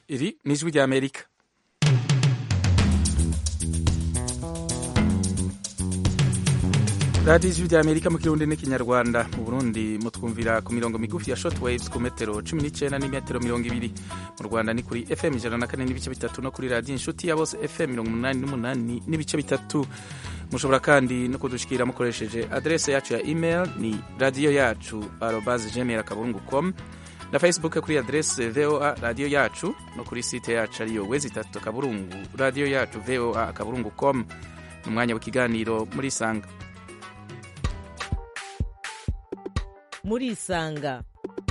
iri ni ijwi rya Amerika. radiyo ijwi rya Amerika mu kirundi n'ikinyarwanda. mu Burundi mutwumvira ku mirongo migufi ya shortwaves ku metero 19 n'imetero 20. mu Rwanda ni kuri FM 104 n'ibice bitatu no kuri radiyo inshuti ya bose FM 88 n'ibice bitatu. mushobora kandi no kudushikira mukoresheje adresse yacu ya email ni radio yacu @gmail.com na Facebook kuri adresse VOA radio yacu no kuri site yacu ariyo wezi3 radio yacu VOA.com. Umwanya w'ikiganiro muri Sanga. Murisanga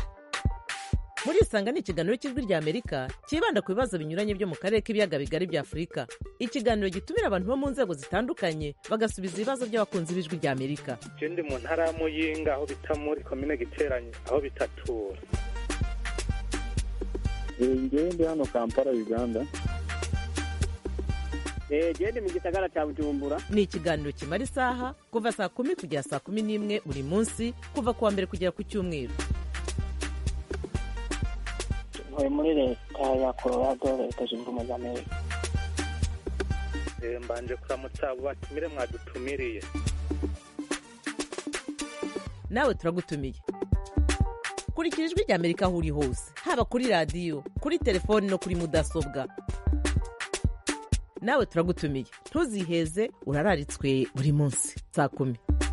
ni ikiganiro cy'ijwi rya Amerika kibanda ku bibazo binyuranye byo mu karere k'ibiyaga bigari bya Afurika. Ikiganiro gitumira abantu bo mu nzego zitandukanye bagasubiza ibibazo by'abakunzi b'ijwi rya Amerika. Ndi mu ntara ya Muyinga aho bita muri commune Giteranyi aho bitatura. Ndi hano Kampala Uganda. Ndi mu gisagara cya Bujumbura. Ni ikiganiro kimara isaha kuva saa 10 kugera saa 11 buri munsi kuva kuwa mbere kugera ku cyumweru. Muri leta ya Colorado leta zunze ubumwe za Amerika. Mbanje kuramutsa abo batumire mwadutumiriye. Nawe turagutumiye. Kurikira ijwi rya Amerika aho uri hose, haba kuri radiyo, kuri telefoni no kuri mudasobwa. Nawe turagutumiye, ntuziheze, urararitswe buri munsi saa 10.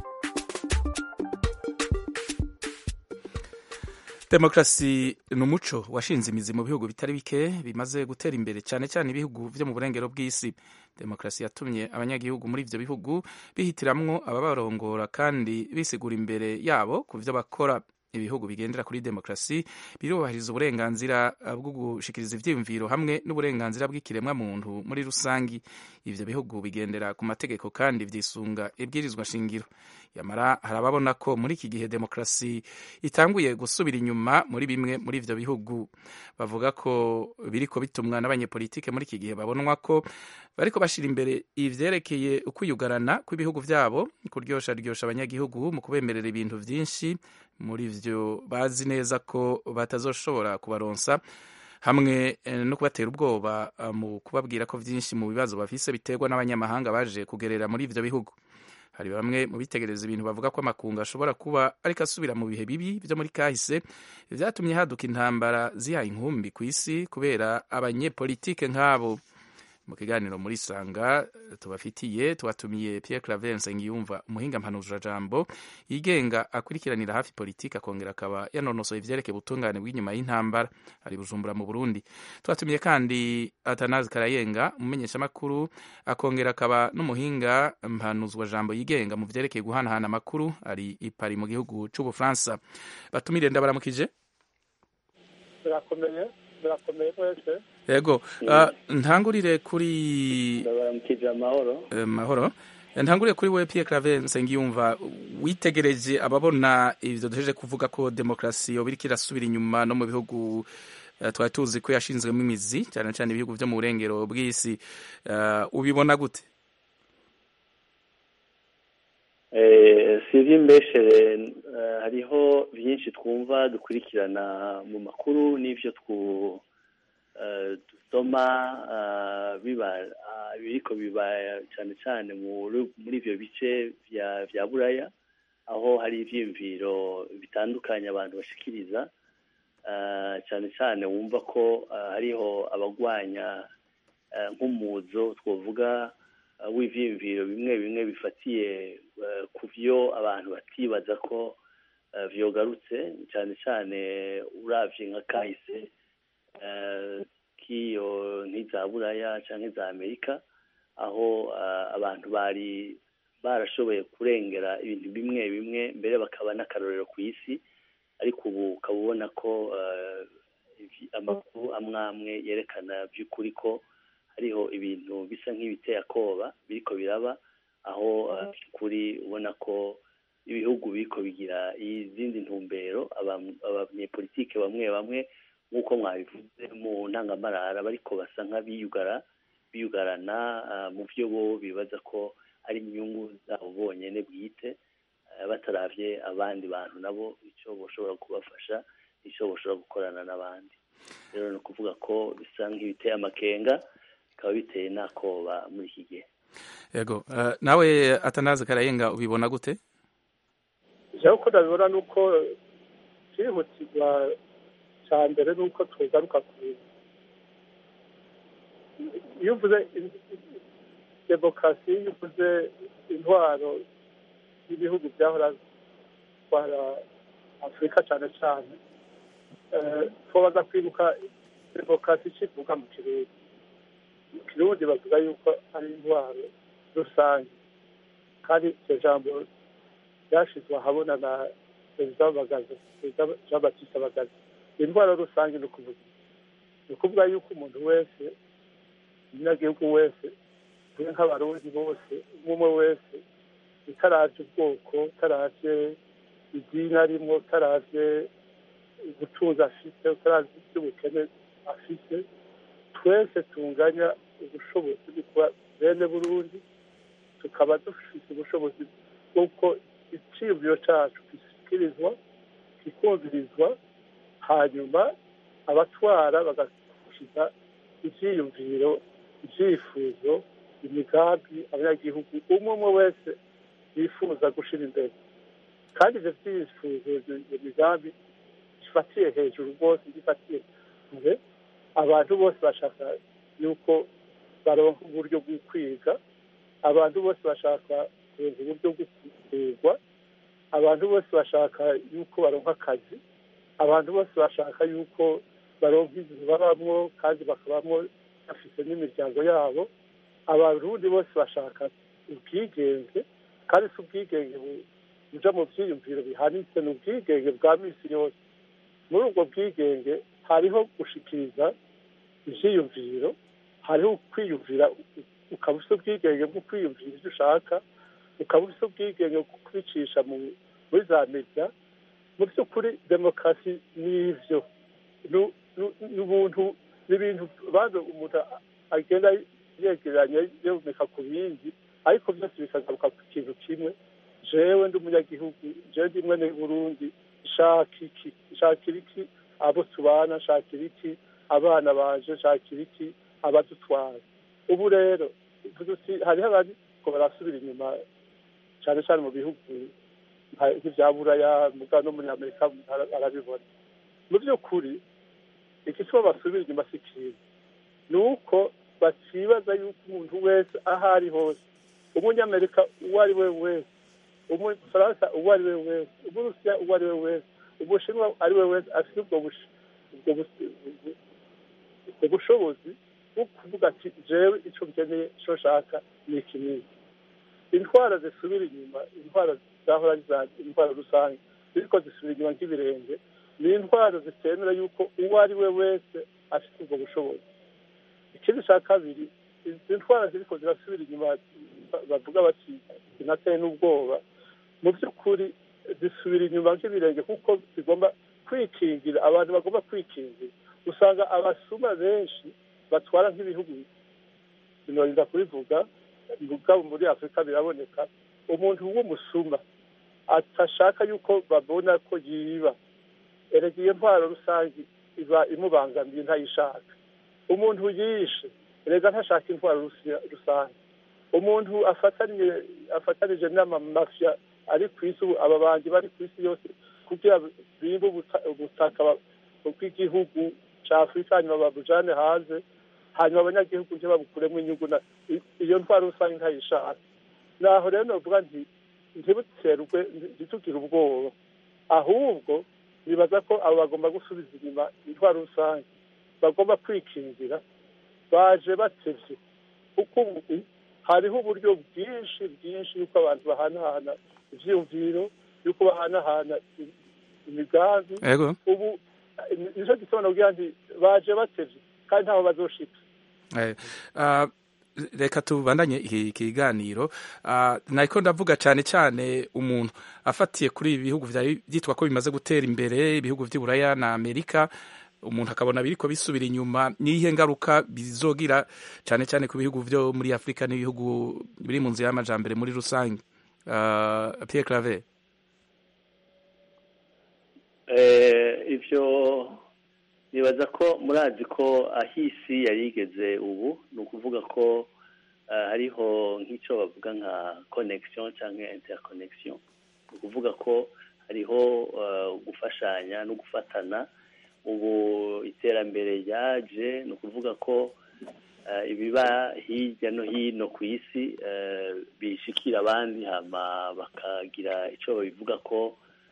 Demokrasi ni umuco washinze imizi mu bihugu bitari bike bimaze gutera imbere, cyane cyane ibihugu byo mu burengero bw'isi. Demokrasi yatumye abanyagihugu muri ivyo bihugu bihitiramwo ababarongora kandi bisigura imbere yabo ku vyo bakora. Ibihugu bigendera kuri demokrasi birubahiriza uburenganzira bwo gushikiriza ivyiyumviro hamwe n'uburenganzira bw'ikiremwa muntu muri rusangi. Ivyo bihugu bigendera ku mategeko kandi vyisunga ibwirizwa shingiro. Yamara harababona ko muri iki gihe demokrasi itanguye gusubira inyuma muri bimwe muri ivyo bihugu. Bavuga ko biriko bitumwa n'abanyepolitike muri iki gihe babonwa ko bariko bashira imbere ivyerekeye ukwiyugarana kw'ibihugu vyabo, kuryosha abanyagihugu mu kubemerera ibintu vyinshi muri vyo bazi neza ko batazoshobora kubaronsa, hamwe no kubatera ubwoba mu kubabwira ko vyinshi mu bibazo bafise biterwa n'abanyamahanga baje kugerera muri ivyo bihugu. Hari bamwe mu bitegereza ibintu bavuga ko amakungu ashobora kuba ariko asubira mu bihe bibi vyo muri kahise vyatumye haduka intambara zihaye inkumbi ku isi kubera abanyepolitike nk'abo. Mu kiganiro muri Sanga tubatumiye Pierre Claver Nsengiyumva, umuhinga mpanuzurajambo yigenga akurikiranira hafi politiki akongera akaba yanonosoye ivyerekeye ubutungane bw'inyuma y'intambara, ari Bujumbura mu Burundi. Tubatumiye kandi Atanazi Karayenga, umumenyeshamakuru akongera akaba n'umuhinga mpanuzurajambo yigenga mu vyerekeye guhanahana amakuru, ari i Paris mu gihugu c'Ubufaransa. Batumire ndabaramukije. Birakomeye kwese. Yego, ntangurire kuri Ndabaramukije mahoro. Ntangurire kuri we Pierre Claver Nsengiyumva, witegereje ababona ivyo duheje kuvuga ko demokrasi yo biriko irasubira inyuma no mu bihugu twari tuzi ko yashinzwemo imizi, cyane cyane ibihugu vyo mu burengero bw'isi, ubibona gute? Sivyo mbeshere, hariho byinshi twumva dukurikirana mu makuru n'ivyo dusoma biriko biba cyane cyane muri ivyo bice vya Buraya, aho hari ivyiyumviro bitandukanye abantu bashikiriza, cyane cyane wumva ko hariho abagwanya nk'umuzo twovuga w'ivyiyumviro bimwe bifatiye ku vyo abantu batibaza ko vyogarutse, cyane cyane uravye nka kahise kiyo nk'iza Buraya canke za Amerika, aho abantu bari barashoboye kurengera ibintu bimwe mbere bakaba n'akarorero ku isi, ariko ubu ukaba ubona ko amakuru amwe yerekana by'ukuri ko hariho ibintu bisa nk'ibiteye akoba biriko biraba, aho kuri ubona ko ibihugu biriko bigira izindi ntumbero, abanyepolitike bamwe nk'uko mwabivuze mu ntangamarara bariko basa nk'abiyugarana mu vyo bo bibaza ko ari inyungu zabo bonyene bwite, bataravye abandi bantu nabo ico boshobora kubafasha, ico boshobora gukorana n'abandi. rero ni ukuvuga ko bisa nk'ibiteye amakenga bikaba biteye n'akoba muri iki gihe. Yego, nawe Atanaze Karayenga ubibona gute? jewe ko ndabibona nuko cyihutirwa cya mbere nuko tugaruka ku iyo uvuze demokarasi, iyo uvuze intwaro y'ibihugu byahora bitwara afurika cyane cyane, twabaza kwibuka demokarasi ikivuga mu kirundi. Mu kirundi bavuga yuko ari intwaro rusange, kandi iryo jambo ryashyizwe ahabona na perezida Bagaza, perezida Jean Baptiste Bagaza. Intwaro rusange ni ukuvuga yuko umuntu wese, umunyagihugu wese, nk'abarundi bose, umwe wese, utaravye ubwoko, utaravye idini arimwo, utaravye ubutunzi afise, utaravye ivy'ubukene afise, twese tunganya ubushobozi bwo kuba bene Burundi, tukaba dufise ubushobozi bw'uko iciyumviro cacu gishyikirizwa, kikumvirizwa, hanyuma abatwara bagashyiza ivyiyumviro, ivyifuzo, imigambi abanyagihugu umwe wese yifuza gushira imbere. Kandi ivyo vyifuzo, iyo migambi gifatiye hejuru rwose, gifatiye kure, abantu bose bashaka yuko baronka uburyo bwo kwiga, abantu bose bashaka kuronka uburyo bwo kuvurwa, abantu bose bashaka yuko baronka akazi, abantu bose bashaka yuko baronka inzu babamwo kandi bakabamwo bafise n'imiryango yabo. Abarundi bose bashaka ubwigenge, kandi si ubwigenge buja mu vyiyumviro bihanitse, ni ubwigenge bwa misi yose. Muri ubwo bwigenge hariho gushikiriza ivyiyumviro, hariho kwiyumvira, ukaba ufise ubwigenge bwo kwiyumvira ivyo ushaka, ukaba ufise ubwigenge bwo kubicisha muri za media. Mu vy'ukuri demokarasi n'ivyo n'ubuntu, n'ibintu banze umuntu agenda yegeranya yomeka ku bindi, ariko byose bikagaruka ku kintu kimwe: jewe ndi umunyagihugu, jewe ndi mwene Burundi, nshakira iki abo tubana, nshakira iki abana banje, nshakira iki abadutwara. Ubu rero hariho abariko barasubira inyuma cyane cyane mu bihugu nk'ivya Buraya, muga no muri Amerika arabibona. Mu by'ukuri igituma basubira inyuma si kiza, ni uko bacibaza yuko umuntu wese aho ari hose, umunyamerika uwo ari we wese, umufaransa uwo ari we wese, umurusiya uwo ari we wese, umushinwa ari we wese, afite ubwo bushobozi bwo kuvuga ati jewe ico nkeneye, ico nshaka ni iki n'iki. Intwara zisubira inyuma, intwara zahora intwara rusange ziriko zisubira inyuma nk'ibirenge, ni intwaro zitemera yuko uwo ari we wese afite ubwo bushobozi. Ikindi ca kabiri, izi ntwara ziriko zirasubira inyuma bavuga bati zinateye n'ubwoba, mu by'ukuri zisubira inyuma nk'ibirenge kuko zigomba kwikingira, abantu bagomba kwikingira. Usanga abasuma benshi batwara nk'ibihugu, sinorinda kubivuga, mugabo muri Afurika biraboneka, umuntu w'umusuma atashaka yuko babona ko yiba, erega iyo ntwaro rusange iba imubangamiye, ntayishaka. Umuntu yishe, erega ntashaka intwaro rusange. Umuntu afatanije n'amamafya ari ku isi, aba bangi bari ku isi yose kugira bimbe ubutaka bw'igihugu ca Afurika, hanyuma babujane hanze, hanyuma abanyagihugu ntibabukuremwo inyungu. Iyo ntwaro rusange ntayishaka. Naho rero novuga nti ntibuterwe, ntitugire ubwoba, ahubwo nibaza ko abo bagomba gusubiza inyuma intwaro rusange, bagomba kwikingira, baje batevye, kuko ubu hariho uburyo bwinshi yuko abantu bahanahana ivyiyumviro, yuko bahanahana imigambi. Ubu nico gituma nogira nti baje batevye kandi ntaho bazoshika. Reka tubandanye iki kiganiro. Nariko ndavuga cyane cyane umuntu afatiye kuri ibi bihugu byitwa ko bimaze gutera imbere, ibihugu vy'i Buraya na Amerika, umuntu akabona biriko bisubira inyuma, nihe ngaruka bizogira cyane cyane ku bihugu vyo muri Afrika n'ibihugu biri mu nzira y'amajambere muri rusange? Pierre nibaza ko murazi ko aho isi yari igeze ubu ni ukuvuga ko hariho nk'icyo bavuga nka connection cyangwa interconnection ni ukuvuga ko hariho gufashanya no gufatana ubu iterambere ryaje ni ukuvuga ko ibiba hirya no hino ku isi bishikira abandi hama bakagira icyo babivuga ko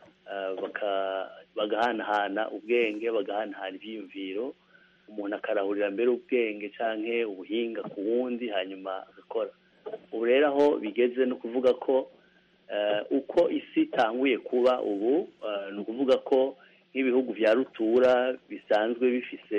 bagahanahana ubwenge bagahanahana ibyiyumviro umuntu akarahurira mbere ubwenge cyangwa ubuhinga ku wundi hanyuma agakora ubu rero aho bigeze ni ukuvuga ko uko isi itanguye kuba ubu ni ukuvuga ko nk'ibihugu bya rutura bisanzwe bifise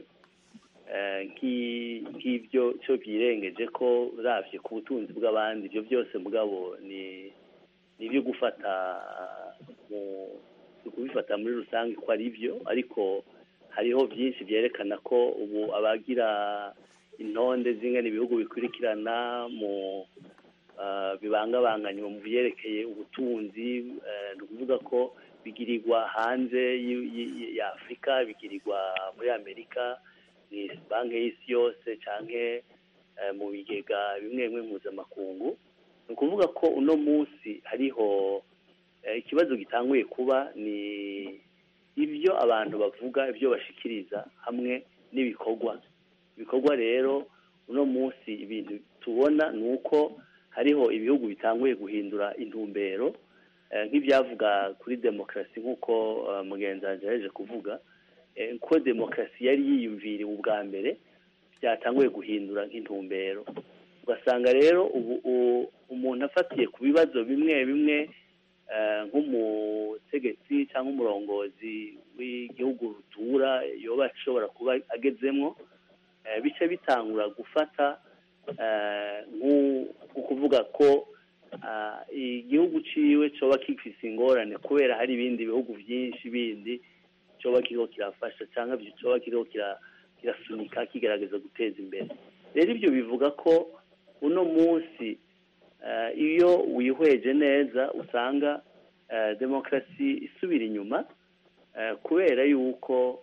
nk'ibyo cyo byirengeje ko uravye ku butunzi bw'abandi ibyo byose mugabo ni ibyo gufata kubifata muri rusange ko ari byo ariko hariho byinshi byerekana ko ubu abagira intonde zingana ibihugu bikurikirana mu bibangabanganywa mu byerekeye ubutunzi ni ukuvuga ko bigirirwa hanze ya Afurika bigirirwa muri Amerika ni banki y'isi yose cyangwa mu bigega bimwe bimwe mpuzamakungu ni ukuvuga ko uno munsi hariho ikibazo gitanguye kuba ni ibyo abantu bavuga ibyo bashikiriza hamwe n'ibikorwa rero uno munsi ibintu tubona ni uko hariho ibihugu bitanguye guhindura intumbero nk'ibyavuga kuri demokarasi nk'uko mugenzi wanjye yaje kuvuga ko demokarasi yari yiyumviriwe ubwa mbere byatanguye guhindura nk'intumbero ugasanga rero ubu umuntu afatiye ku bibazo bimwe bimwe nk'umutegetsi cyangwa umurongozi w'igihugu rutura yoba ashobora kuba agezemo bice bitangura gufata kuvuga ko igihugu ciwe coba kifise ingorane kubera hari ibindi bihugu byinshi bindi coba kiriko kirafasha cyangwa coba kiriko kirasunika kigerageza guteza imbere rero ibyo bivuga ko uno munsi iyo wihweje neza usanga demokarasi isubira inyuma kubera yuko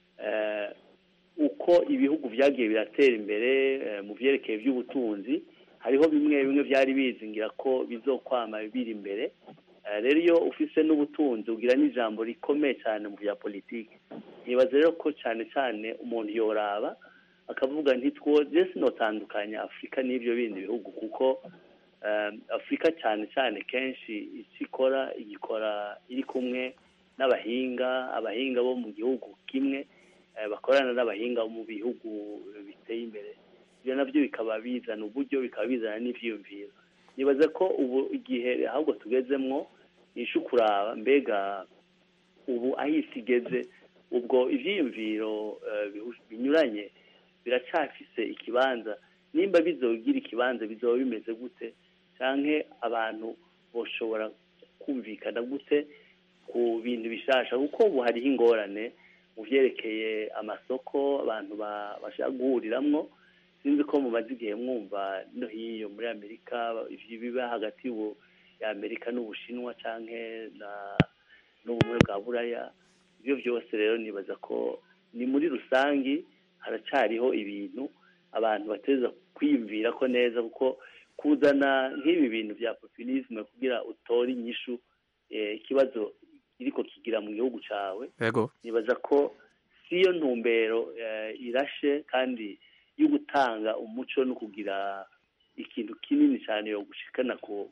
uko ibihugu byagiye biratera imbere mu byerekeye by'ubutunzi hariho bimwe bimwe byari bizingira ko bizokwama biri imbere rero iyo ufise n'ubutunzi ugira n'ijambo rikomeye cyane mu bya politiki nibaza rero ko cyane cyane umuntu yoraba akavuga ntitwoze sinotandukanya Afurika n'ibyo bindi bihugu kuko Afurika cyane cyane kenshi igikora iri kumwe abahinga bo mu gihugu kimwe bakorana n'abahinga bo mu bihugu biteye imbere ibyo nabyo bikaba bizana uburyo bikaba bizana n'ivyiyumviro nibaza ko ubu igihe ahubwo tugezemwo nisho kuraba mbega ubu aho isi igeze ubwo ivyiyumviro binyuranye biracafise ikibanza nimba bizogira ikibanza bizoba bimeze gute canke abantu boshobora kumvikana gute ku bintu bishasha kuko ubu hariho ingorane mu vyerekeye amasoko abantu bashaka guhuriramwo sinzi ko mumaze igihe mwumva no hiyo muri Amerika biba hagati ya Amerika n'Ubushinwa canke n'ubumwe bwa Buraya ibyo byose rero nibaza ko ni muri rusangi haracariho ibintu abantu bateza kwiyumvira ko neza kuko kuzana nk'ibi bintu bya populisme kugira utore inyishu ikibazo kiriko kigira mu gihugu cawe nibaza ko siyo ntumbero irashe kandi yo gutanga umuco no kugira ikintu kinini cyane yo gushikana ku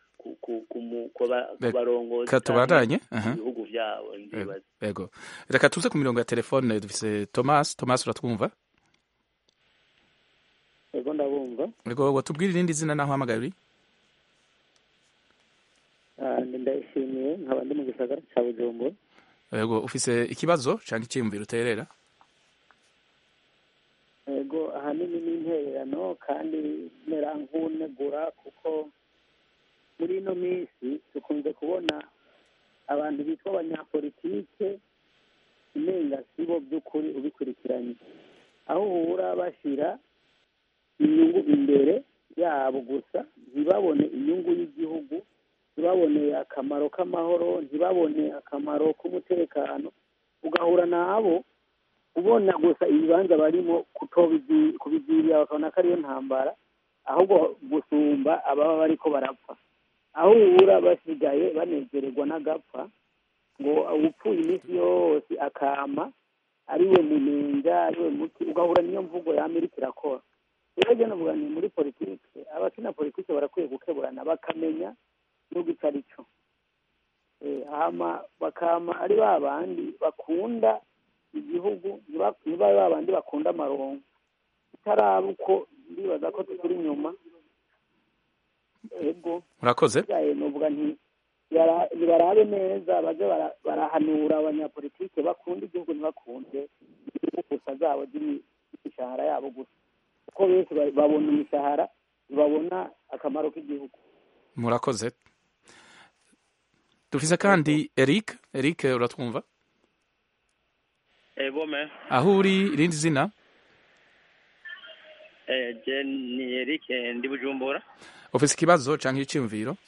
barongozi katubaranye ibihugu byabo ndibaza yego reka tuze ku mirongo ya telefone dufise Thomas uratwumva yego ndabumva yego watubwira irindi zina naho hamagaye uri ndayishimiye nkaba ndi mu gisagara cya Bujumbura yego ufise ikibazo cyangwa icyiyumviro uterera yego ahanini n'intererano kandi mera nk'unegura kuko muri ino minsi dukunze kubona abantu bitwa abanyapolitike umenga sibo by'ukuri ubikurikiranye aho uhura bashyira inyungu imbere yabo gusa ntibabone inyungu y'igihugu ntibabone akamaro k'amahoro ntibabone akamaro k'umutekano ugahura nabo kubona gusa ibibanza barimo kubigirira bakabona ko ariyo ntambara ahubwo gusumba ababa bariko barapfa aho ubura basigaye banezererwa n'agapfa ngo upfuye iminsi yose akama ariwe munenga ariwe muti ugahura niyo mvugo ya Amerika irakora rero je navuga ni muri politike abakina politike barakwiye gukeburana bakamenya igihugu icyo ari cyo bakama ari babandi bakunda igihugu niba babandi bakunda amarongo itaraba uko ndibaza ko tukiri inyuma ego murakoze novuga nti barabe neza baje barahanura abanyapolitike bakunda igihugu ntibakunde gusa zabo z'imishahara yabo gusa kuko benshi babona imishahara babona akamaro k'igihugu. Murakoze. Dufise kandi Eric uratwumva? Egome. Aho uri irindi zina? Je ni Eric ndi Bujumbura. Ufise ikibazo canke iciyumviro?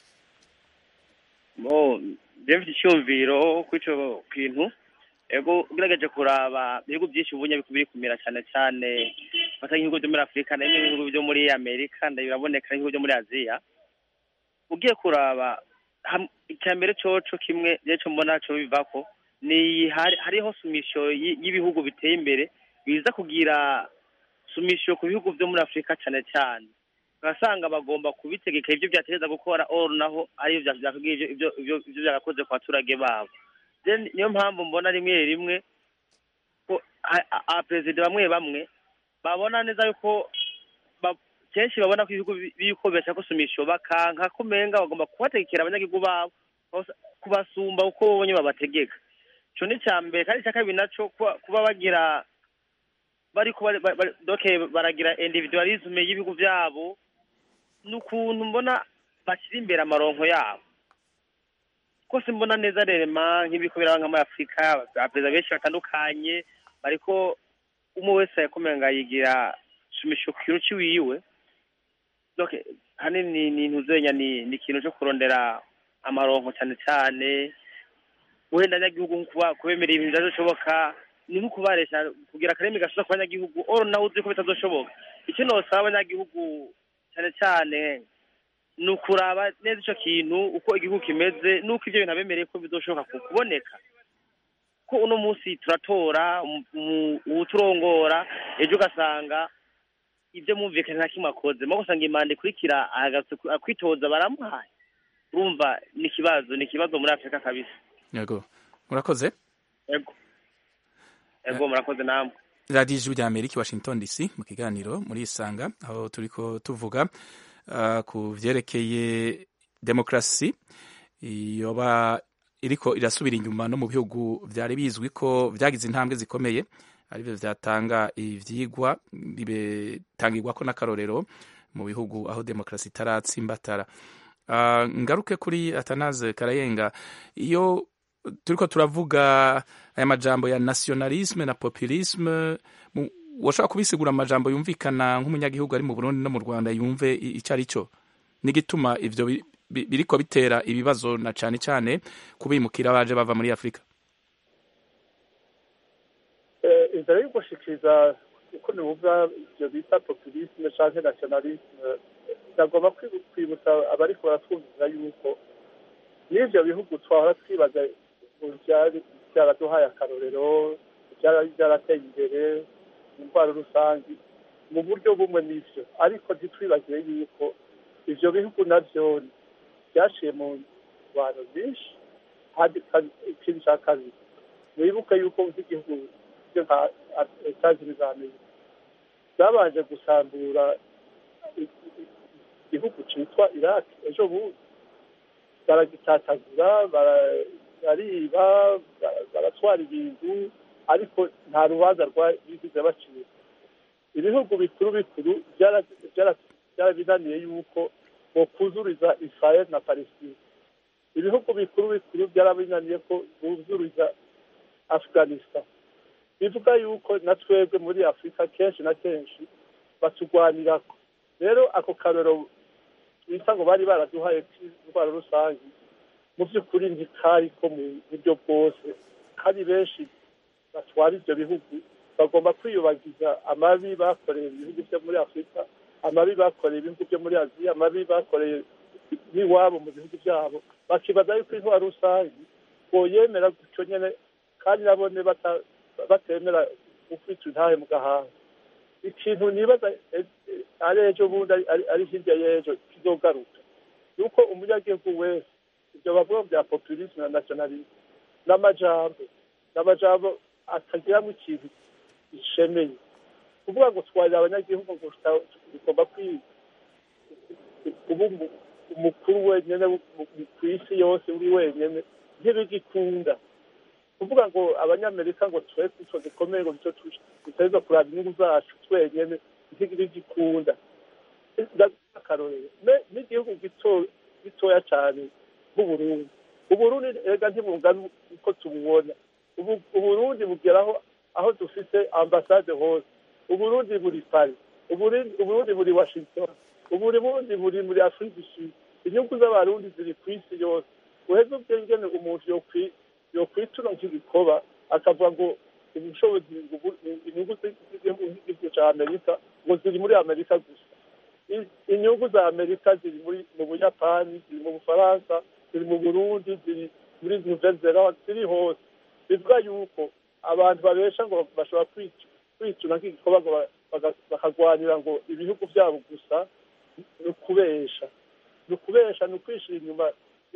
Mfite icyumviro kw'ico kintu. Ego ugerageje kuraba ibihugu byinshi ubunye biri kumira cyane cyane fata nk'ibihugu byo muri Afrika n'ibihugu byo muri Amerika ndabiraboneka nk'ibihugu byo muri Aziya. Ugiye kuraba icyambere coco kimwe cyo mbona cyo bivako ni hariho sumisho y'ibihugu biteye imbere biza kugira sumisho ku bihugu byo muri Afrika cyane cyane. Basanga bagomba kubitegeka ibyo byatereza gukora or naho ari ibyo byarakoze ku baturage babo. Niyo mpamvu mbona rimwe ko abaperezida bamwe babona neza yuko kenshi babona ko ibihugu biko beshaka gusumisha bakanka kumenga bagomba kubategekera abanyagihugu babo kubasumba uko babonye babategeka. Cyo ni cyambere kandi cyakabiri naco kuba bagira bari baragira individualism y'ibihugu byabo n'ukuntu mbona bashyira imbere amaronko yabo. Kose mbona neza rema nk'ibikubira nka muri Afrika abaperezida benshi batandukanye bariko umwe wese yakomenga yigira sumisho kiruci wiwe. Donc hanini ni ntuzenya ni ikintu cyo kurondera amaronko cyane cyane wenda nyagihugu kuba kubemera ibintu byashoboka ni nko kubaresha kugira akaremi gasuza ku banyagihugu oro nawe uzi ko bitazoshoboka. Icyo nosaba abanyagihugu cyane cyane nukuraba neza ico kintu uko igihugu kimeze nuko ivyo bintu abemereye ko bizoshoboka kuboneka ko uno munsi turatora uturongora ejo gasanga ivyo mumvikana nta kimwe akoze mo gusanga imande kurikira akwitoza baramuhaye urumva ni kibazo muri Afrika kabisa. Yego murakoze. Yego murakoze namwe. Radio Ijwi rya Amerika Washington DC mu kiganiro muri Isanga aho turiko tuvuga ku vyerekeye demokrasi yoba iriko irasubira inyuma no mu bihugu vyari bizwi ko vyagize intambwe zikomeye arivyo vyatanga ivyigwa bibetangirwa ko n'akarorero mu bihugu aho demokrasi itaratsimbatara. Ngaruke kuri Atanaze Karayenga, iyo turiko turavuga aya majambo ya nationalisme na populisme washaka kubisigura amajambo yumvikana nk'umunyagihugu ari mu Burundi no mu Rwanda yumve icari cyo nigituma ivyo biriko bitera ibibazo na cane cyane kubimukira baje bava muri Afrika. Inzira yo gushikiriza uko nibuvuga ibyo bita populisme canke nationalisme ndagomba kwibutsa abariko baratwumvira yuko n'ivyo bihugu twahora twibaza byaraduhaye akarorero byarateye imbere intwaro rusange mu buryo bumwe n'ivyo ariko ntitwibagire yuko ivyo bihugu navyo byashiye mu bantu byinshi ikindi cya kabiri wibuke yuko nk'igihugu cyo nka Etats-Unis z'Amerika zabanje gusambura igihugu cyitwa Iraq ejo bundi baragitatagura bariba baratwara ibintu ariko nta rubanza rwagize bacira. Ibihugu bikuru byarabinaniye yuko bokuzuriza Israel na Palestine. Ibihugu bikuru byarabinaniye ko buzuriza Afghanistan. Bivuga yuko na twebwe muri Afrika kenshi na kenshi batugwanirako. Rero ako karero bita ngo bari baraduhaye indwara rusange mu by'ukuri ntikari ko mu buryo bwose kandi benshi batwara ibyo bihugu bagomba kwiyubagiza amabi bakoreye ibihugu byo muri afurika, amabi bakoreye ibihugu byo muri aziya, amabi bakoreye n'iwabo mu bihugu byabo, bakibaza yuko intwaro rusange boyemera gutyo nyene kandi nabone batemera gufita intahe mu gahanga. Ikintu nibaza ari ejo bundi ari hirya y'ejo kizogaruka yuko umunyagihugu wese ibyo bavuga bya populisme na nationalisme n'amajambo atagiramo ikintu gishemeye, kuvuga ngo twarira abanyagihugu ngo bigomba kuba umukuru wenyine ku isi yose uri wenyine ntibigikunda. kuvuga ngo abanyamerika ngo twese icyo gikomeye ngo nicyo tuteza kuraba inyungu zacu twenyine ntigikunda. Akarorero n'igihugu gitoya cyane nk'Uburundi. Uburundi ega ntibungana uko tububona. Uburundi bugeraho aho dufite ambasade hose. Uburundi buri Paris, Uburundi buri Washington, Uburundi buri muri Afrika du Sud. Inyungu z'abarundi ziri ku isi yose. Uheze ubwengene umuntu yokwituna nk'igikoba akavuga ngo ubushobozi inyungu z'igihugu cya Amerika ngo ziri muri Amerika gusa. Inyungu za Amerika ziri mu Buyapani, ziri mu Bufaransa, ziri mu Burundi, ziri muri Nouvelle-Zélande, ziri hose. Bivuga yuko abantu babesha ngo bashobora kwituna nk'igikoba ngo bakagwanira ngo ibihugu byabo gusa, ni ukubesha. Ni ukwishira inyuma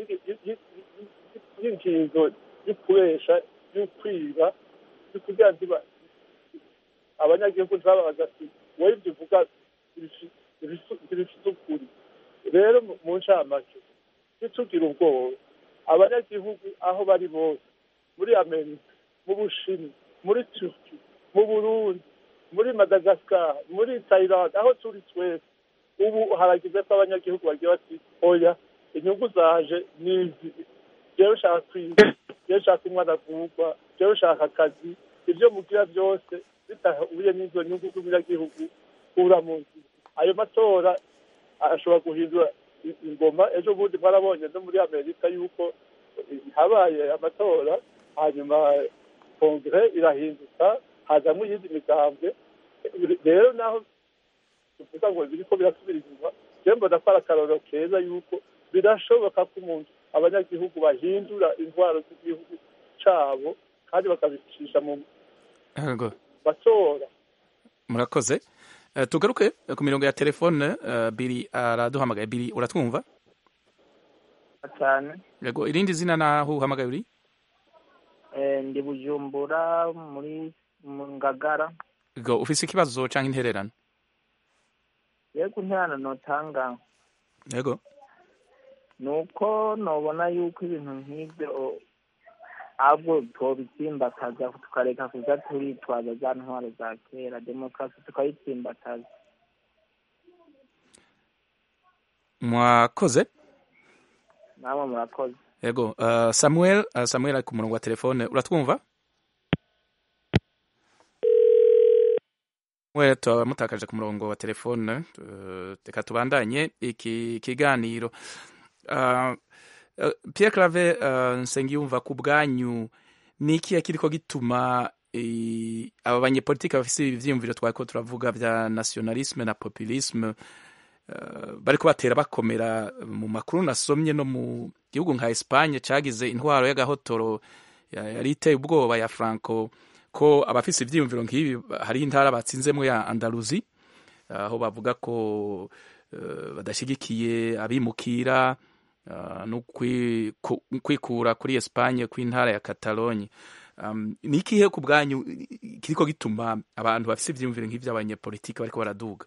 y'ingingo y'ukubesha, y'ukwiba, y'ukugira ngo abanyagihugu ntibababaza ati wowe ibyo uvuga ntibifite ukuri. Rero mu ncamake ntitugira ubwoba. Abanyagihugu aho bari bose, muri Amerika, mu Bushinwa, muri Turki, mu Burundi, muri Madagascar, muri Thailand, aho turi twese ubu haragize ko abanyagihugu bagiye bati oya inyungu zaje nizi, jewe ushaka kwiga, jewe ushaka umwana avugwa, jewe ushaka akazi, ibyo mugira byose bitahuye n'izo nyungu z'umunyagihugu kura mu nzira. Ayo matora ashobora guhindura ingoma. Ejo bundi mwarabonye no muri Amerika yuko habaye amatora hanyuma kongere irahinduka hazamo iyindi migambwe. Rero naho tuvuga ngo biriko birasubira inyuma, je mbona ko ari akarorero keza yuko birashoboka ko umuntu abanyagihugu bahindura intwaro z'igihugu cabo kandi bakabicisha mu matora. Murakoze. Tugaruke ku mirongo ya telefone. Biri araduhamagaye. Biri uratwumva cyane? Yego, irindi zina naho uhamagaye uri? Ndi Bujumbura muri Ngagara. Yego, ufise ikibazo canke intererano? Yego, intererano notanga. Yego. Nuko nobona yuko ibintu nk'ibyo ahubwo twobitsimbataza tukareka kuza turitwaza za ntwaro za kera, demokarasi tukayitsimbataza. Mwakoze. Namwe murakoze. Yego, Samuel ari ku murongo wa telefone. Uratwumva? Mwe mutakaje ku murongo wa telefone. Reka tubandanye iki kiganiro. Pierre Claver Nsengiyumva, ku bwanyu ni ikihe kiriko gituma aba banyepolitike bafise ivyiyumviro twako turavuga vya nationalisme na populisme bariko batera bakomera? Mu makuru nasomye no mu gihugu nka Espagne cagize intwaro y'agahotoro yari iteye ubwoba ya Franco, ko abafise ivyiyumviro nk'ibi hari intara batsinzemwo ya Andalusi, aho bavuga ko badashigikiye abimukira no kwikura kuri Espagne kw'intara ya Catalogne. Ni ikihe ku bwanyu kiriko gituma abantu bafise ivyiyumviro nk'ivyo abanyepolitike bariko baraduga?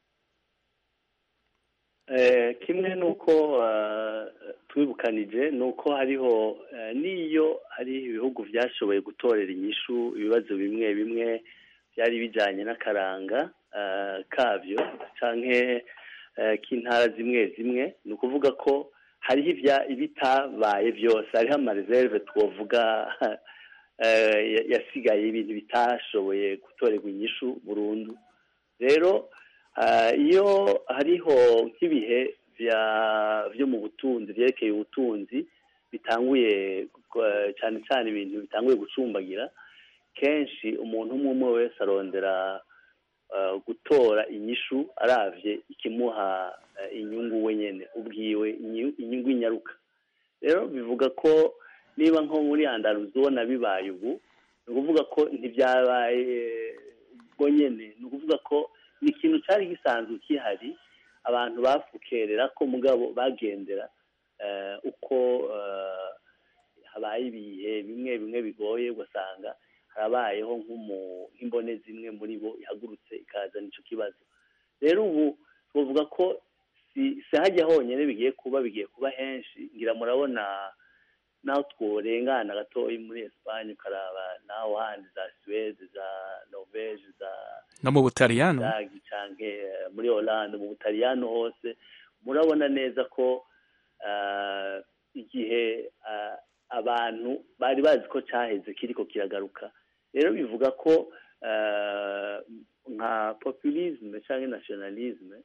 Kimwe nuko twibukanije nuko hariho niyo hari ibihugu byashoboye gutorera inyishu ibibazo bimwe bimwe byari bijanye n'akaranga kavyo canke k'intara zimwe zimwe. Ni ukuvuga ko hariho ibitabaye byose, hariho amareserve twovuga yasigaye, ibintu bitashoboye gutorerwa inyishu burundu. Rero iyo hariho nk'ibihe byo mu butunzi byerekeye ubutunzi bitanguye cyane cyane ibintu bitanguye gucumbagira, kenshi umuntu umwe wese arondera gutora inyishu aravye ikimuha inyungu wenyene ubwiwe inyungu inyaruka. Rero bivuga ko niba nko muri Andalusi ubona bibaye ubu, ni ukuvuga ko ntibyabaye ubwo nyene, ni ukuvuga ko ni ikintu cyari gisanzwe kihari, abantu bafukerera ko mugabo bagendera uko habaye ibihe bimwe bimwe bigoye, ugasanga harabayeho nk'imbone zimwe muri bo ihagurutse ikazana ico kibazo. Rero ubu twovuga ko si hajya honyine bigiye kuba henshi, ngira murabona naho tworengana gatoyi muri Espagne ukaraba naho handi za Suède, za Norvège, za no mu Butaliyano canke muri Hollande, mu Butaliyano hose murabona neza ko igihe abantu bari bazi ko caheze kiriko kiragaruka. Rero bivuga ko nka populisme canke nationalisme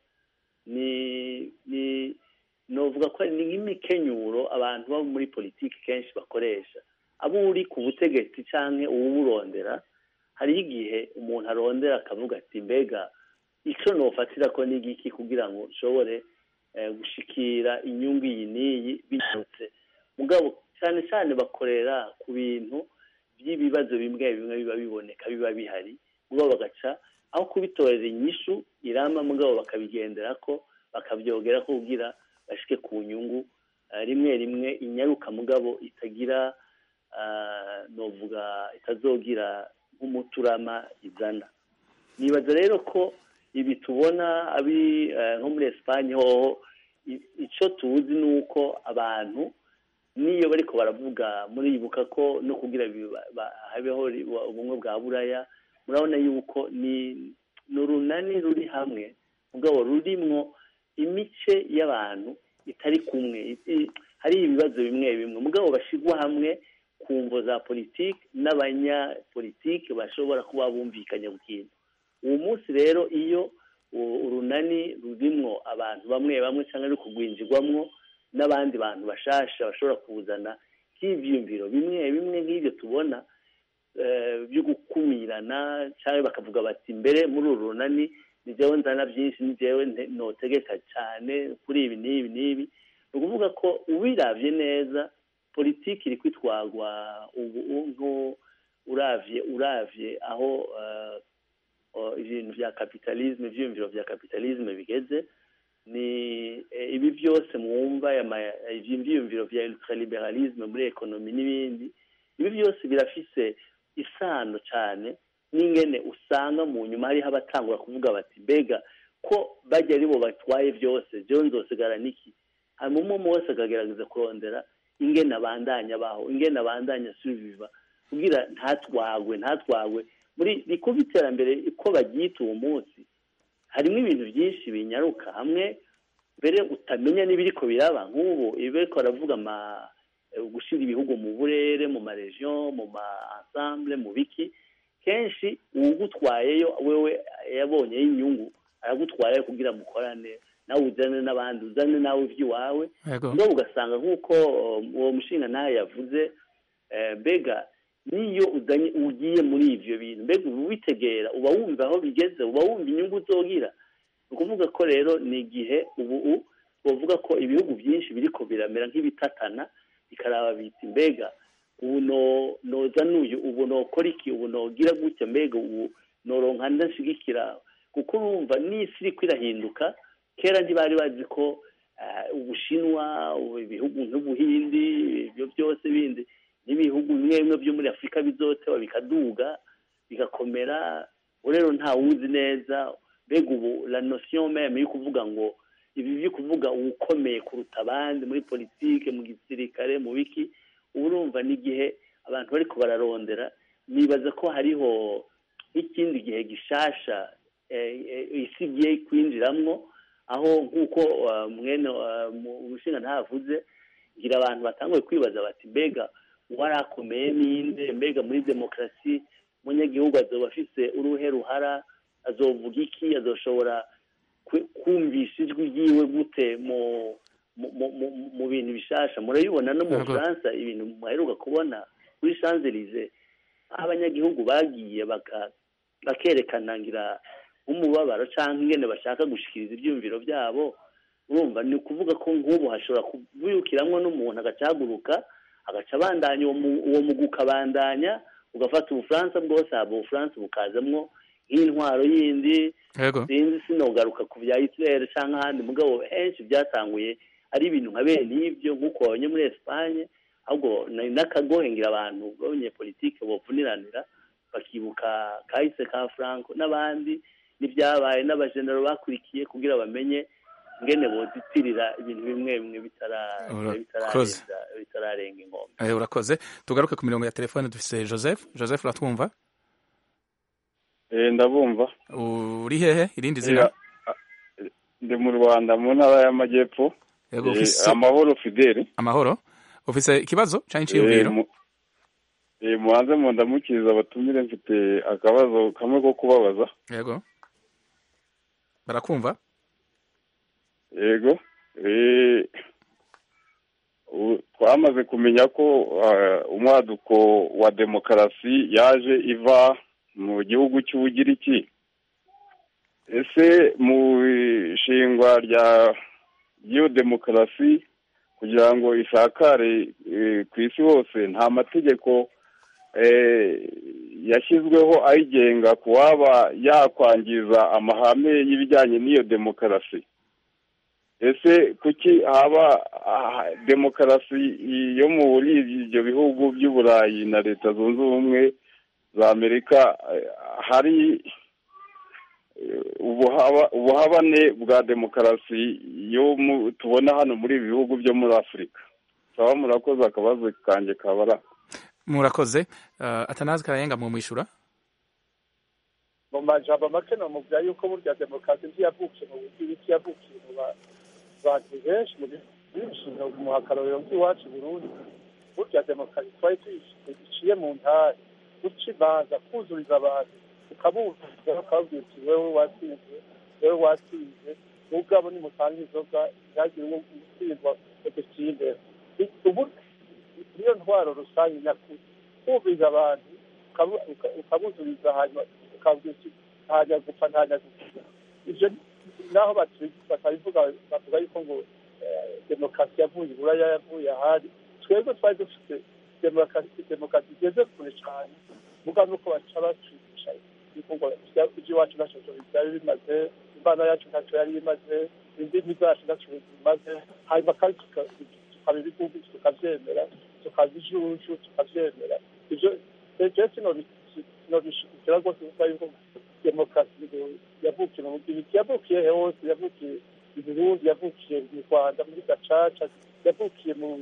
ni novuga ko ni nk'imikenyuro abantu bo muri politiki kenshi bakoresha. Abo uri ku butegetsi canke uwurondera, hari igihe umuntu arondera akavuga ati mbega ico nofatira ko n'igiki kugira ngo nshobore gushikira inyungu iyi n'iyi binyutse. Mugabo cyane cyane bakorera ku bintu by'ibibazo bimwe bimwe biba biboneka biba bihari, mugabo bagaca aho kubitorera inyishu irama, mugabo bakabigendera ko bakavyogera ko kugira bashike ku nyungu rimwe rimwe inyaruka, mugabo itagira novuga itazogira nk'umuturama izana. Nibaza rero ko ibi tubona nko muri Espagne hoho ico tuzi nuko abantu niyo bariko baravuga muribuka ko no kugira habeho ubumwe bwa Buraya, murabona yuko ni urunani ruri hamwe, mugabo rurimwo imice y'abantu itari kumwe, hari ibibazo bimwe bimwe, mugabo bashigwa hamwe ku mvo za politiki n'abanyapolitiki bashobora kuba bumvikanye ku kintu. Uwo munsi rero iyo urunani rurimwo abantu bamwe bamwe cyangwa ari kugwinjirwamwo n'abandi bantu bashasha bashobora kuzana nk'ivyumviro bimwe bimwe nk'ibyo tubona byo gukumirana, cyangwa bakavuga bati mbere muri uru runani ni jewe nzana byinshi, ni jewe notegeka cyane kuri ibi n'ibi n'ibi. Ni ukuvuga ko ubiravye neza politiki iri kwitwagwa ubu uravye aho ibintu vya kapitalisme, ivyumviro vya kapitalisme bigeze, ni ibi byose mwumva ivyumviro vya ultraliberalisme muri ekonomi n'ibindi, ibi byose birafise isano cyane n'ingene usanga mu nyuma hariho abatangura kuvuga bati mbega ko bajya aribo batwaye byose, jewe nzosigara niki? Hanyuma umwe wese akagerageza kurondera ingene abandanya baho, ingene abandanya surviva kugira ntatwagwe muri rikuba iterambere uko baryita uwo munsi. Harimo ibintu byinshi binyaruka hamwe mbere utamenya n'ibiriko biraba, nk'ubu ibeko aravuga gushira ibihugu mu burere, mu maregion, mu ma ensemble, mu biki, kenshi uwugutwayeyo wewe yabonye inyungu aragutwaye kugira mukorane nawe uzane n'abandi, uzane nawe ivy'iwawe, ngo ugasanga nk'uko uwo mushinga nawe yavuze, mbega niyo ugiye muri ivyo bintu mbega ubitegera, uba wumva aho bigeze, uba wumva inyungu uzogira. Ni ukuvuga ko rero ni igihe ubu bavuga ko ibihugu byinshi biriko biramera nk'ibitatana, bikaraba biti mbega ubu noza n'uyu, ubu nokora iki, ubu nogira gutya, mbega ubu noronka ndashigikira, kuko urumva n'isi iriko irahinduka. Kera ntibari bazi ko Ubushinwa, ibihugu nk'Ubuhindi, ibyo byose bindi n'ibihugu bimwe bimwe byo muri Afurika bizotewa bikaduga bigakomera. Rero nta wuzi neza mbega ubu la notion même yo kuvuga ngo ibi byo kuvuga ukomeye kuruta abandi muri politike, mu gisirikare, mu biki, urumva n'igihe abantu bariko bararondera. Nibaza ko hariho ikindi gihe gishasha isi giye kwinjiramwo, aho nk'uko mwene umushinga ntavuze, ngira abantu batanguye kwibaza bati mbega warakomeye ninde, mbega muri demokrasi umunyagihugu azoba afise uruhe ruhara, azovuga iki, azoshobora kumvisha ijwi ryiwe gute mu bintu bishasha. Murabibona no mu Bufaransa ibintu muheruka kubona kuri Champs-Élysées, aho abanyagihugu bagiye bakerekana ngira umubabaro cyangwa ingene bashaka gushikiriza ibyumviro byabo, urumva ni ukuvuga ko nk'ubu hashobora kubyukiramwo n'umuntu agacaguruka agaca abandanya uwo mugwi ukabandanya ugafata ubufaransa bwose, haba ubufaransa bukazamwo nk'intwaro yindi. sinzi sinogaruka ku bya Israel cyangwa ahandi, mugabo henshi byatanguye ari ibintu nka bene ibyo nk'uko babonye muri Espagne, ahubwo n'akagohengera abantu b'abanyepolitike bopfuniranira bakibuka kahise ka Franco n'abandi n'ibyabaye n'abajenero bakurikiye kugira bamenye ngene bozitirira ibintu bimwe bimwe bitararenga inkombe. Urakoze. Tugaruke ku mirongo ya telefone, dufise Joseph uratwumva? Ndabumva. Uri hehe? Irindi zina? Ndi mu Rwanda mu ntara y'Amajyepfo. Amahoro Fidele. Amahoro. Ufise ikibazo cyangwa iciyumviro? Muhanze mu ndamukiriza abatumire, mfite akabazo kamwe ko kubabaza. Yego. Barakumva? Yego. Twamaze kumenya ko umwaduko wa demokarasi yaje iva mu gihugu cy'Ubugiriki. Ese mu ishingwa ry'iyo demokarasi kugira ngo isakare ku isi hose, nta mategeko yashyizweho ayigenga ku waba yakwangiza amahame y'ibijyanye n'iyo demokarasi? Ese kuki haba demokarasi yo muri ibyo bihugu by'Uburayi na Leta Zunze Ubumwe za Amerika hari ubuhabane bwa demokarasi yo tubona hano muri ibi bihugu byo muri Afurika? Saba murakoze, akabazo kanjye kabara. Murakoze. Atanazi Karayenga mu mwishura? Mu majambo make nomubwira yuko burya demokarasi ntiyavukiye mu Bugiriki, yavukiye mu bantu benshi mu akarorero nk'iwacu i Burundi. Burya demokarasi twari tuyiciye mu ntara, guca imanza, kuzuriza abantu, ukabuza ukababwira uti wewe watsinze mugabo nimutanga inzoga ntihagire uwo utsindwa udutsinda. Ubu niyo ntwaro rusange nyakuri, kumviriza abantu ukabuzuriza, hanyuma ukabwira uti ntajya gupfa ntajya gupfa. Ibyo naho batabivuga, bavuga yuko ngo demokarasi yavuye i Buraya, yavuye ahandi. Twebwe twari dufite demokarasi igeze kure cyane, muga nuko baca batwigisha ibikorwa iby'iwacu ntacyo byari bimaze, imana yacu ntacyo yari imaze, indimi zacu ntacyo zimaze, hanyuma kandi tukaba ibihugu tukabyemera, tukabijuju tukabyemera. Ibyo rero sinobishikira rwose kuko yuko demokarasi yavukiye mu Bugiriki, yavukiye hose, yavukiye i Burundi, yavukiye mu Rwanda muri Gacaca, yavukiye mu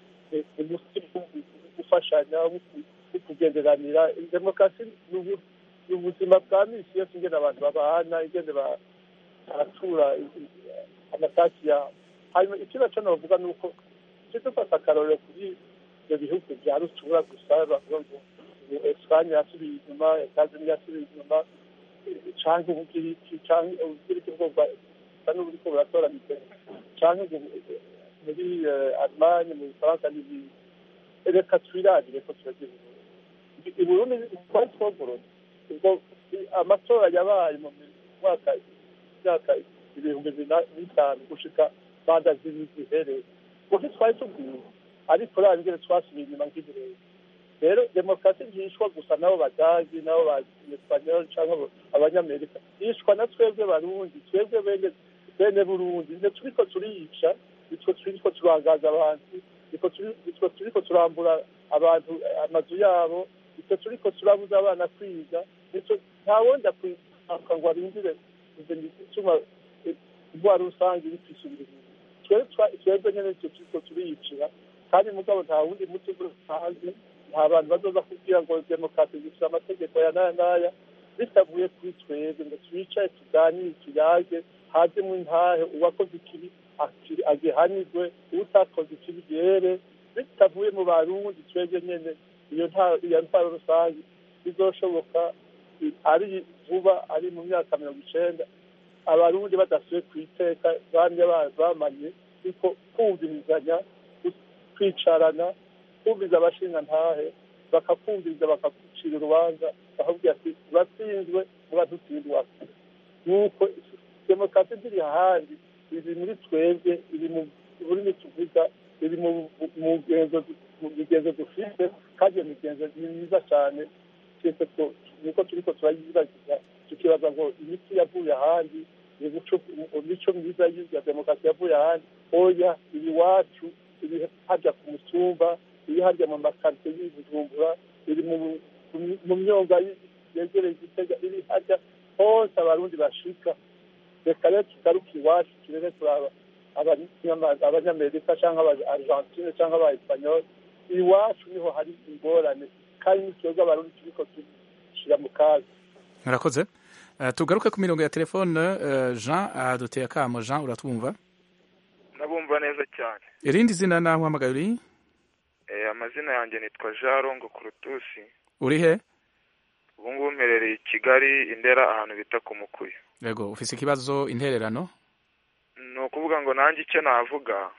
gufashanya, kugenderanira. Demokarasi ni ubuzima bwa misi yose, ingene abantu babana, ingene baratura amataki yabo. Hanyuma icyo naco novuga ni uko dufata akarorero kuri ibyo bihugu bya rutura gusa, bavuga ngo Espanye yasubiye inyuma, Etats-Unis yasubiye inyuma, canke Ubugiriki bwo busa n'uburiko buratoranije, canke muri Allemagne, mu Bufaransa n'ibindi. Reka twirabire ko turagira i Burundi twari twogorora. Ubwo amatora yabaye mu myaka 2005 gushika manda zihereye, kuko twari tubwiye, ariko rangire twasubiye inyuma nk'ibirere. Rero demokarasi ntishwa gusa nabo Badagi, nabo Abanyespanyol cyangwa Abanyamerika, yishwa na twebwe Barundi, twebwe bene Burundi. Nitwe turiko turiyica, nitwe turiko turangaza abantu, nitwe turiko turambura abantu amazu yabo, nitwe turiko turabuza abana kwiga, nitwe ntawonda kwaka ngo arindire ituma indwara rusange bitwisubira. Twebwe nyene nitwe turiko turiyicira, kandi mugabo nta wundi muti hanze, nta bantu bazoza kubwira ngo demokarasi zifite amategeko ya naya bitavuye kuri twebwe, ngo twicaye tuganire tuyage, hazemo intahe, uwakoze ikibi agihanirwe, utakoze ikibi yere, bitavuye mu Barundi twebwe nyene. Iyo ntwaro rusange bizoshoboka ari vuba, ari mu myaka 90, Abarundi badasuye kwiteka, bamye bamanye ariko kumvirizanya, kwicarana, kumviza abashinga ntahe, bakakumviriza kuducira urubanza bakabwira ati turatsinzwe muba dutsindwa. Nuko demokarasi ziri ahandi iri muri twebwe, iri mu rurimi tuvuga, iri mu migenzo dufite, kandi iyo migenzo ni myiza cyane. twese niko turiko turayibagiza tukibaza ngo imiti yavuye ahandi, imico myiza ya demokarasi yavuye ahandi. Oya, iri iwacu, iri harya ku musumba, iri harya mu makarite y'i Bujumbura, iri mu myonga yegereye Gitega, iri harya hose abarundi bashika. Reka rero tugaruke iwacu, turebe turaba abanyamerika cyangwa aba-Argentine cyangwa aba-Espanyol. Iwacu niho hari ingorane, kandi n'ikibazo abarundi turiko tushira mu kazi. Murakoze. Tugaruke ku mirongo ya telefone. Jean aduteye akamo. Jean, uratwumva? Ndabumva neza cyane. Irindi zina naho uhamagaye uri? Amazina yanjye nitwa Jean Rongo Kurutusi. Uri he? Ubu ngubu mperereye i Kigali, Indera, ahantu bita ku Mukuyu. Yego, ufise ikibazo, intererano? Ni ukuvuga ngo nanjye icyo navuga,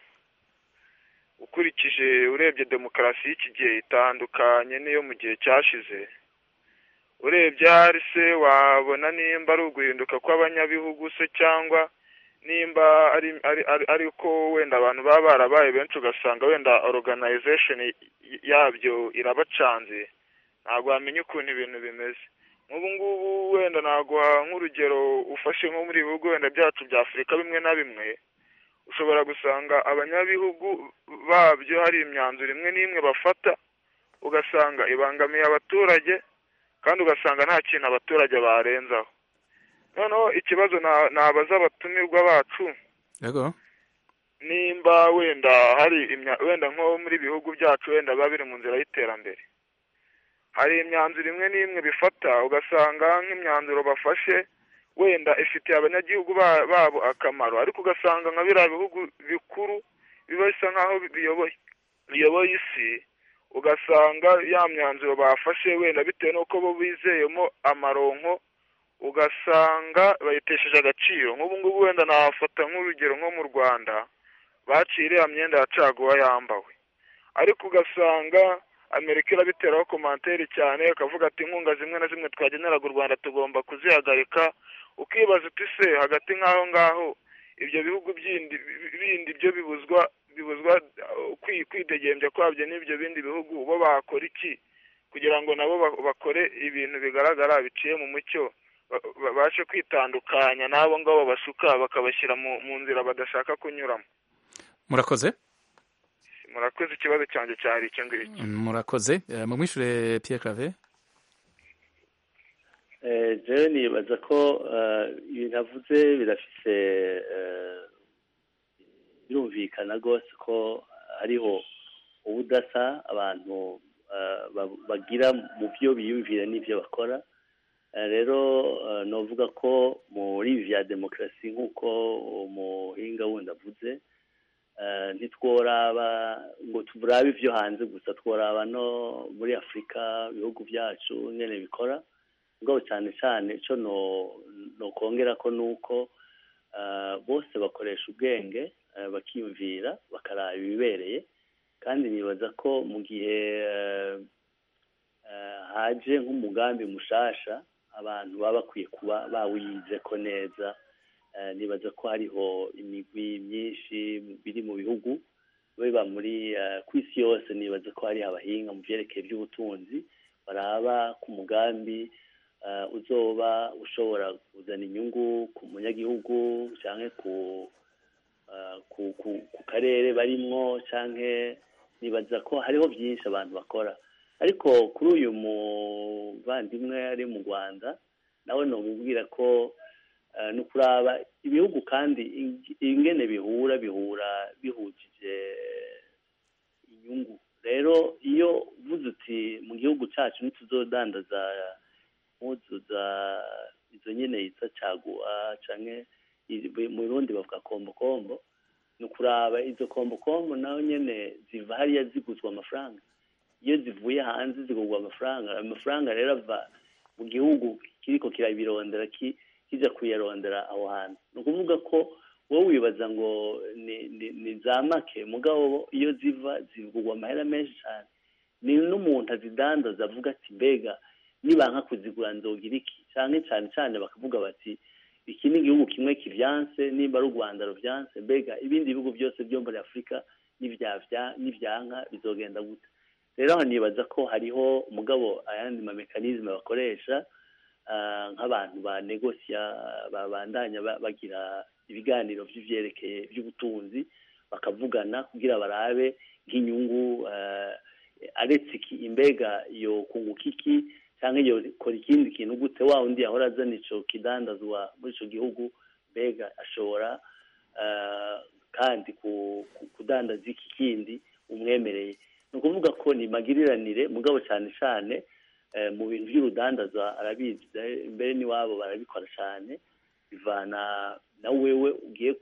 ukurikije urebye demokarasi y'iki gihe itandukanye n'iyo mu gihe cyashize. Urebye hari se wabona nimba ari uguhinduka kw'abanyabihugu se, cyangwa nimba ari uko wenda abantu baba barabaye benshi ugasanga wenda organization yabyo irabacanze. Ntabwo wamenya ukuntu ibintu bimeze. Nk'ubu ngubu wenda naguha nk'urugero, ufashe nko muri bihugu wenda byacu bya Afurika bimwe na bimwe, ushobora gusanga abanyabihugu babyo hari imyanzuro imwe n'imwe bafata ugasanga ibangamiye abaturage, kandi ugasanga nta kintu abaturage barenzaho. Noneho ikibazo nabaza abatumirwa bacu, yego, nimba wenda hari wenda nko muri bihugu byacu wenda biba biri mu nzira y'iterambere, hari imyanzuro imwe n'imwe bifata ugasanga nk'imyanzuro bafashe wenda ifitiye abanyagihugu babo akamaro, ariko ugasanga nka biriya bihugu bikuru biba bisa nk'aho biyoboye isi, ugasanga ya myanzuro bafashe wenda bitewe n'uko bo bizeyemo amaronko, ugasanga bayitesheje agaciro. Nk'ubu ngubu wenda nafata nk'urugero nko mu Rwanda baciye iriya myenda ya caguwa yambawe, ariko ugasanga Amerika irabiteraho komantere cyane, akavuga ati inkunga zimwe na zimwe twageneraga u Rwanda tugomba kuzihagarika. Ukibaza uti se hagati nk'aho ngaho ibyo bihugu bindi byo bibuzwa kwidegembya kwabyo n'ibyo bindi bihugu, bo bakora iki kugira ngo nabo bakore ibintu bigaragara biciye mu mucyo, babashe kwitandukanya n'abo ngabo bashuka bakabashyira mu nzira badashaka kunyuramo? Murakoze. Murakoze, ikibazo cyanjye cyari icyo ngicyo. Murakoze. Mumwishure Pierre Claver. Jewe nibaza ko ibintu avuze birafise birumvikana rwose ko hariho ubudasa abantu bagira mu byo biyumvira n'ibyo bakora. Rero novuga ko muri vya demokarasi nk'uko umuhinga wundi avuze, ntitworaba ngo turabe ivyo hanze gusa, tworaba no muri Afurika ibihugu byacu nyene bikora. Ngo cyane cyane ico no kongera ko nuko bose bakoresha ubwenge, bakiyumvira, bakaraba ibibereye. Kandi nibaza ko mu gihe haje nk'umugambi mushasha abantu baba bakwiye kuba bawize ko neza. Nibaza ko hariho imigwi myinshi biri mu bihugu biba muri kw'isi yose. Nibaza ko hari abahinga mu vyerekeye by'ubutunzi baraba ku mugambi uzoba ushobora kuzana inyungu ku munyagihugu canke ku karere barimwo, canke nibaza ko hariho byinshi abantu bakora. Ariko kuri uyu muvandimwe ari mu Rwanda, nawe nomubwira ko no kuraba ibihugu kandi ingene bihura bihujije inyungu. Rero iyo uvuze uti mu gihugu cyacu ntituzodandaza impuzu izo nyene yitwa caguwa canke mu Burundi bavuga kombokombo, ni ukuraba izo kombokombo naho nyene ziva hariya ziguzwa amafaranga. Iyo zivuye hanze zigurwa amafaranga rero ava mu gihugu kiriko kirabirondera kija kuyarondera aho hantu. Ni ukuvuga ko wowe wibaza ngo ni za make, mugabo iyo ziva zigurwa amahera menshi cyane. Ni n'umuntu azidandaza avuga ati mbega nibanka kuzigura nzogira iki cyane cyane bakavuga bati iki ni igihugu kimwe kivyanse nimba ari u Rwanda ruvyanse mbega ibindi bihugu byose byo muri Afurika n'ivyanka bizogenda gute. Rero aho nibaza ko hariho umugabo ayandi mekanizme bakoresha nk'abantu ba negosya babandanya bagira ibiganiro by'ivyerekeye by'ubutunzi bakavugana kugira barabe nk'inyungu aretse iki imbega yo kunguka iki cyangwa yo kora ikindi kintu gute wa undi yahora azana ico kidandazwa muri ico gihugu mbega ashobora kandi kudandaza iki kindi umwemereye. Ni ukuvuga ko ni magiriranire mugabo cyane cyane mu bintu by'urudandaza arabizi mbere n'iwabo barabikora cyane bivana na wewe ugiye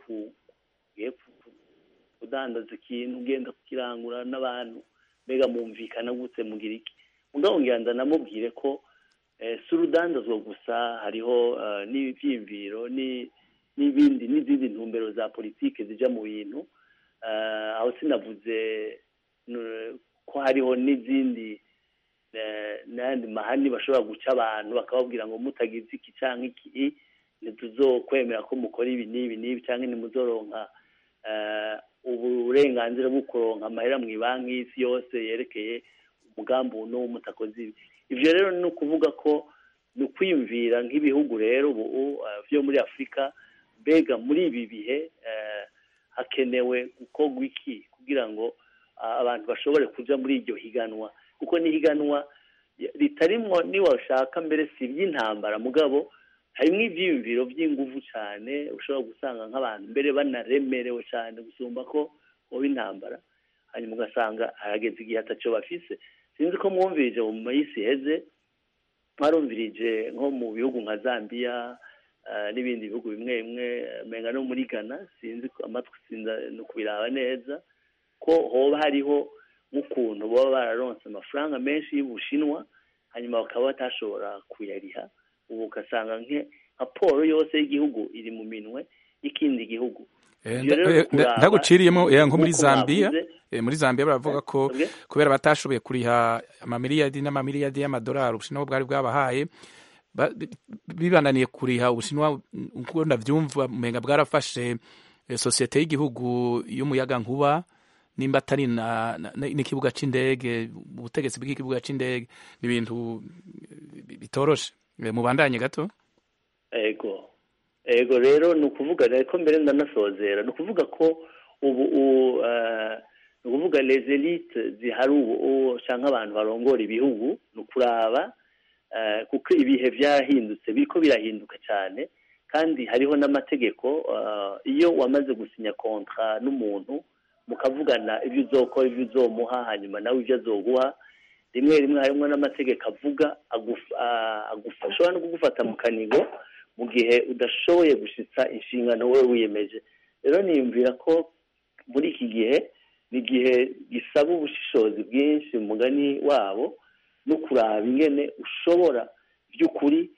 kudandaza ikintu ugenda kukirangura n'abantu mbega mumvikana gute mugira iki mugabo ngira namubwire ko si urudandazwa gusa hariho n'ibyiyumviro n'izindi ntumbero za politike zija mu bintu aho sinavuze ko hariho n'izindi n'andi mahani bashobora guca abantu bakababwira ngo mutagize iki cyangwa iki ntituzokwemera ko mukora ibi n'ibi cyangwa ntimuzoronka uburenganzira bwo kuronka amahera mu ibanki y'isi yose yerekeye umugambi uno w'umutakozi ibi. Ivyo rero ni ukuvuga ko ni ukwiyumvira nk'ibihugu rero ubu vyo muri Afurika mbega muri ibi bihe hakenewe gukorwa iki kugira ngo abantu bashobore kuja muri iryo higanwa kuko ni higanwa ritarimwo niwashaka mbere si iby'intambara mugabo harimwo ivyiyumviro by'inguvu cyane ushobora gusanga nk'abantu mbere banaremerewe cyane gusumba ko wowe intambara hanyuma ugasanga harageze igihe ataco bafise. Sinzi ko mwumvirije mu mayisi heze mwarumvirije nko mu bihugu nka Zambia n'ibindi bihugu bimwe menga no muri Ghana sinzi amatwi sinda no kubiraba neza ko hoba hariho nk'ukuntu baba bararonse amafaranga menshi y'Ubushinwa hanyuma bakaba batashobora kuyariha ubu ugasanga nka poro yose y'igihugu iri mu minwe y'ikindi gihugu. Ndaguciriyemo nko muri Zambia baravuga ko kubera batashoboye kuriha amamiliyadi n'amamiliyadi y'amadolari Ubushinwa bwari bwabahaye bibananiye kuriha Ubushinwa uko ndavyumva umenga bwarafashe sosiyete y'igihugu y'umuyaga nkuba nimba atari n'ikibuga c'indege ubutegetsi bw'ikibuga c'indege n'ibintu bitoroshe mubandanye gato. Ego rero ni ukuvuga ko mbere ndanasozera ni ukuvuga ko ubu ni ukuvuga les elites zihari ubu cyangwa abantu barongora ibihugu ni ukuraba kuko ibihe byarahindutse biriko birahinduka cyane kandi hariho n'amategeko iyo wamaze gusinya kontra n'umuntu mukavugana ibyo uzokora ibyo uzomuha hanyuma nawe ibyo azoguha rimwe harimo n'amategeko avuga agufasha no kugufata mu kanigo mu gihe udashoboye gushitsa inshingano wowe wiyemeje. Rero niyumvira ko muri iki gihe ni igihe gisaba ubushishozi bwinshi mugani wabo no kuraba ingene ushobora by'ukuri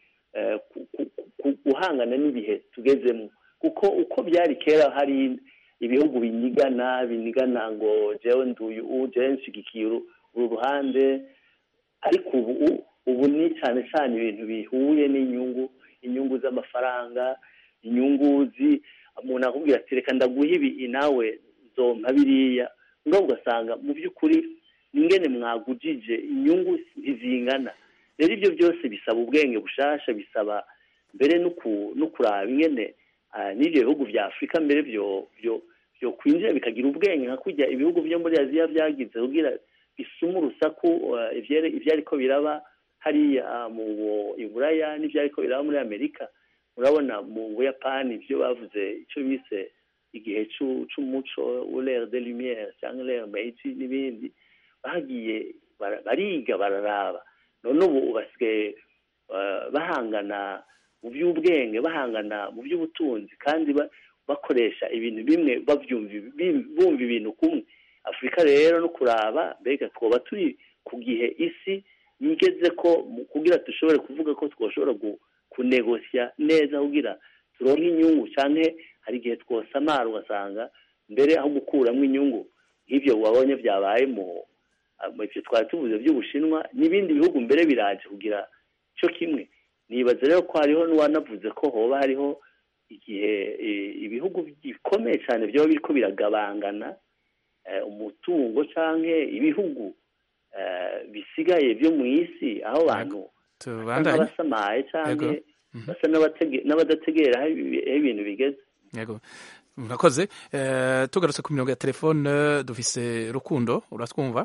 guhangana n'ibihe tugezemo kuko uko byari kera hari ibihugu binigana ngo jewe nduyu jewe nshigikiye uru ruhande ariko ubu ni cyane cyane ibintu bihuye inyungu z'amafaranga inyungu umuntu akubwira ati reka ndaguha ibi nawe nzompa biriya ngo ugasanga mu by'ukuri ingene mwagujije inyungu ntizingana. Rero ibyo byose bisaba ubwenge bushasha bisaba mbere no kuraba ingene n'ibyo bihugu vya Afurika mbere byo kwinjira bikagira ubwenge nka kujya ibihugu byo muri Aziya byagize kugira bisuma urusaku ivyariko biraba hariya mu Iburaya n'ivyariko biraba muri Amerika. Urabona mu Buyapani ibyo bavuze ico bise igihe c'umuco l'ère de lumière cyangwa l'ère Meiji n'ibindi bagiye bariga bararaba none ubu basigaye bahangana mu by'ubwenge bahangana mu by'ubutunzi kandi bakoresha ibintu bimwe bumva ibintu kumwe. Afurika rero no kuraba mbega twoba turi ku gihe isi yigeze ko kugira dushobore kuvuga ko twoshobora kunegosya neza kugira turonke inyungu canke hari igihe twosamara ugasanga mbere aho gukuramo inyungu nk'ivyo wabonye vyabaye mu ivyo twari tuvuze by'Ubushinwa n'ibindi bihugu mbere biraje kugira cyo kimwe nibaza rero ko hariho n'uwanavuze ko hoba hariho igihe ibihugu bikomeye cyane byoba biriko biragabangana umutungo canke ibihugu bisigaye byo mu isi aho abantu basamaye canke basa n'abadategera aho ibintu bigeze. Yego murakoze. Tugarutse ku mirongo ya telefone dufise Rukundo, uratwumva?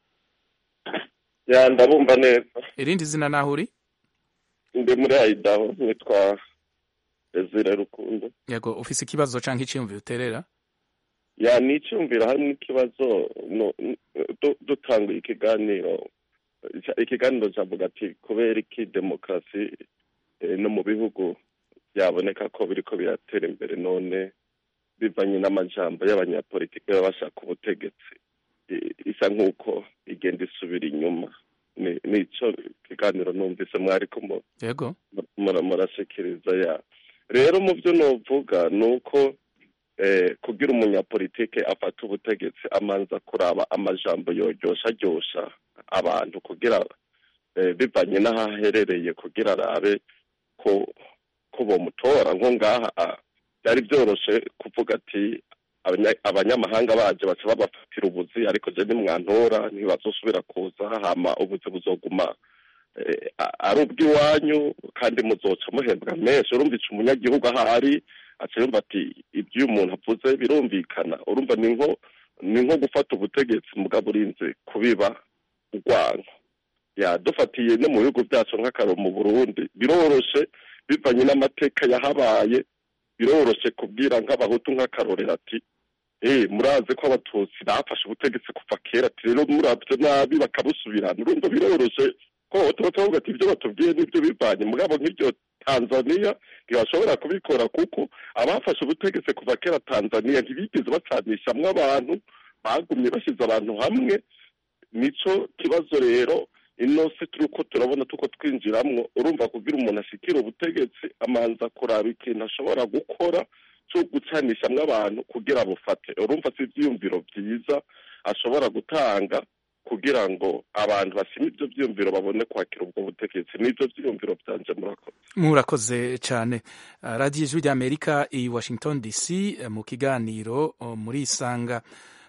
Ya ndabumva neza. Irindi zina naho uri? Ndi muri Idaho, nitwa Ezira Rukundo. Yego ufise ikibazo canke iciyumviro uterera? Ya niciyumvira harimo ikibazo dutanga ikiganiro cyavuga ati kubera iki demokarasi no mu bihugu byaboneka ko biriko biratera imbere none bivanye n'amajambo y'abanyapolitiki bashaka ubutegetsi isa nk'uko igenda isubira inyuma. Nico kiganiro numvise mwariko yego murashikiriza ya rero mu byo novuga nuko kugira umunyapolitike afata ubutegetsi amanza kuraba amajambo yoryosha abantu kugira bivanye n'ahaherereye kugira arabe ko bomutora nko ngaha byari byoroshe kuvuga ati abanyamahanga baje baca babafatira ubuzi ariko je nimwantora ntibazosubira kuza hama ubuzi buzoguma ari ubw'iwanyu kandi muzoca muhembwa menshi. Urumva ico umunyagihugu ahari acyumva ati ibyo umuntu avuze birumvikana. Urumva ni nko gufata ubutegetsi mugabo urinze kubiba urwango. Dufatiye no mu bihugu byacu nk'akaro mu Burundi biroroshe bivanye n'amateka yahabaye, biroroshe kubwira nk'abahutu nk'akarorero ati muraze ko abatutsi bafashe ubutegetsi kuva kera ati rero murabye nabi bakabusubirana. Urumva biroroshe ko tubavuga ati ibyo batubwiye n'ibyo bivanye mugabo nk'ibyo Tanzania ntibashobora kubikora kuko abafashe ubutegetsi kuva kera Tanzania ntibigeze bacanishamwo abantu, bagumye bashyize abantu hamwe. Nico kibazo rero ino si turiko turabona tuko twinjiramwo. Urumva kugira umuntu ashikira ubutegetsi amanza kuraba ikintu ashobora gukora cyo gucanishamwo abantu kugira bufate. Urumva si ivyiyumviro vyiza ashobora gutanga kugira ngo abantu bashime ibyo byiyumviro babone kwakira ubwo butegetsi. N'ibyo byiyumviro byanje murakoze cyane. Radio Ijwi ry'Amerika i Washington DC mu kiganiro muri Isanga.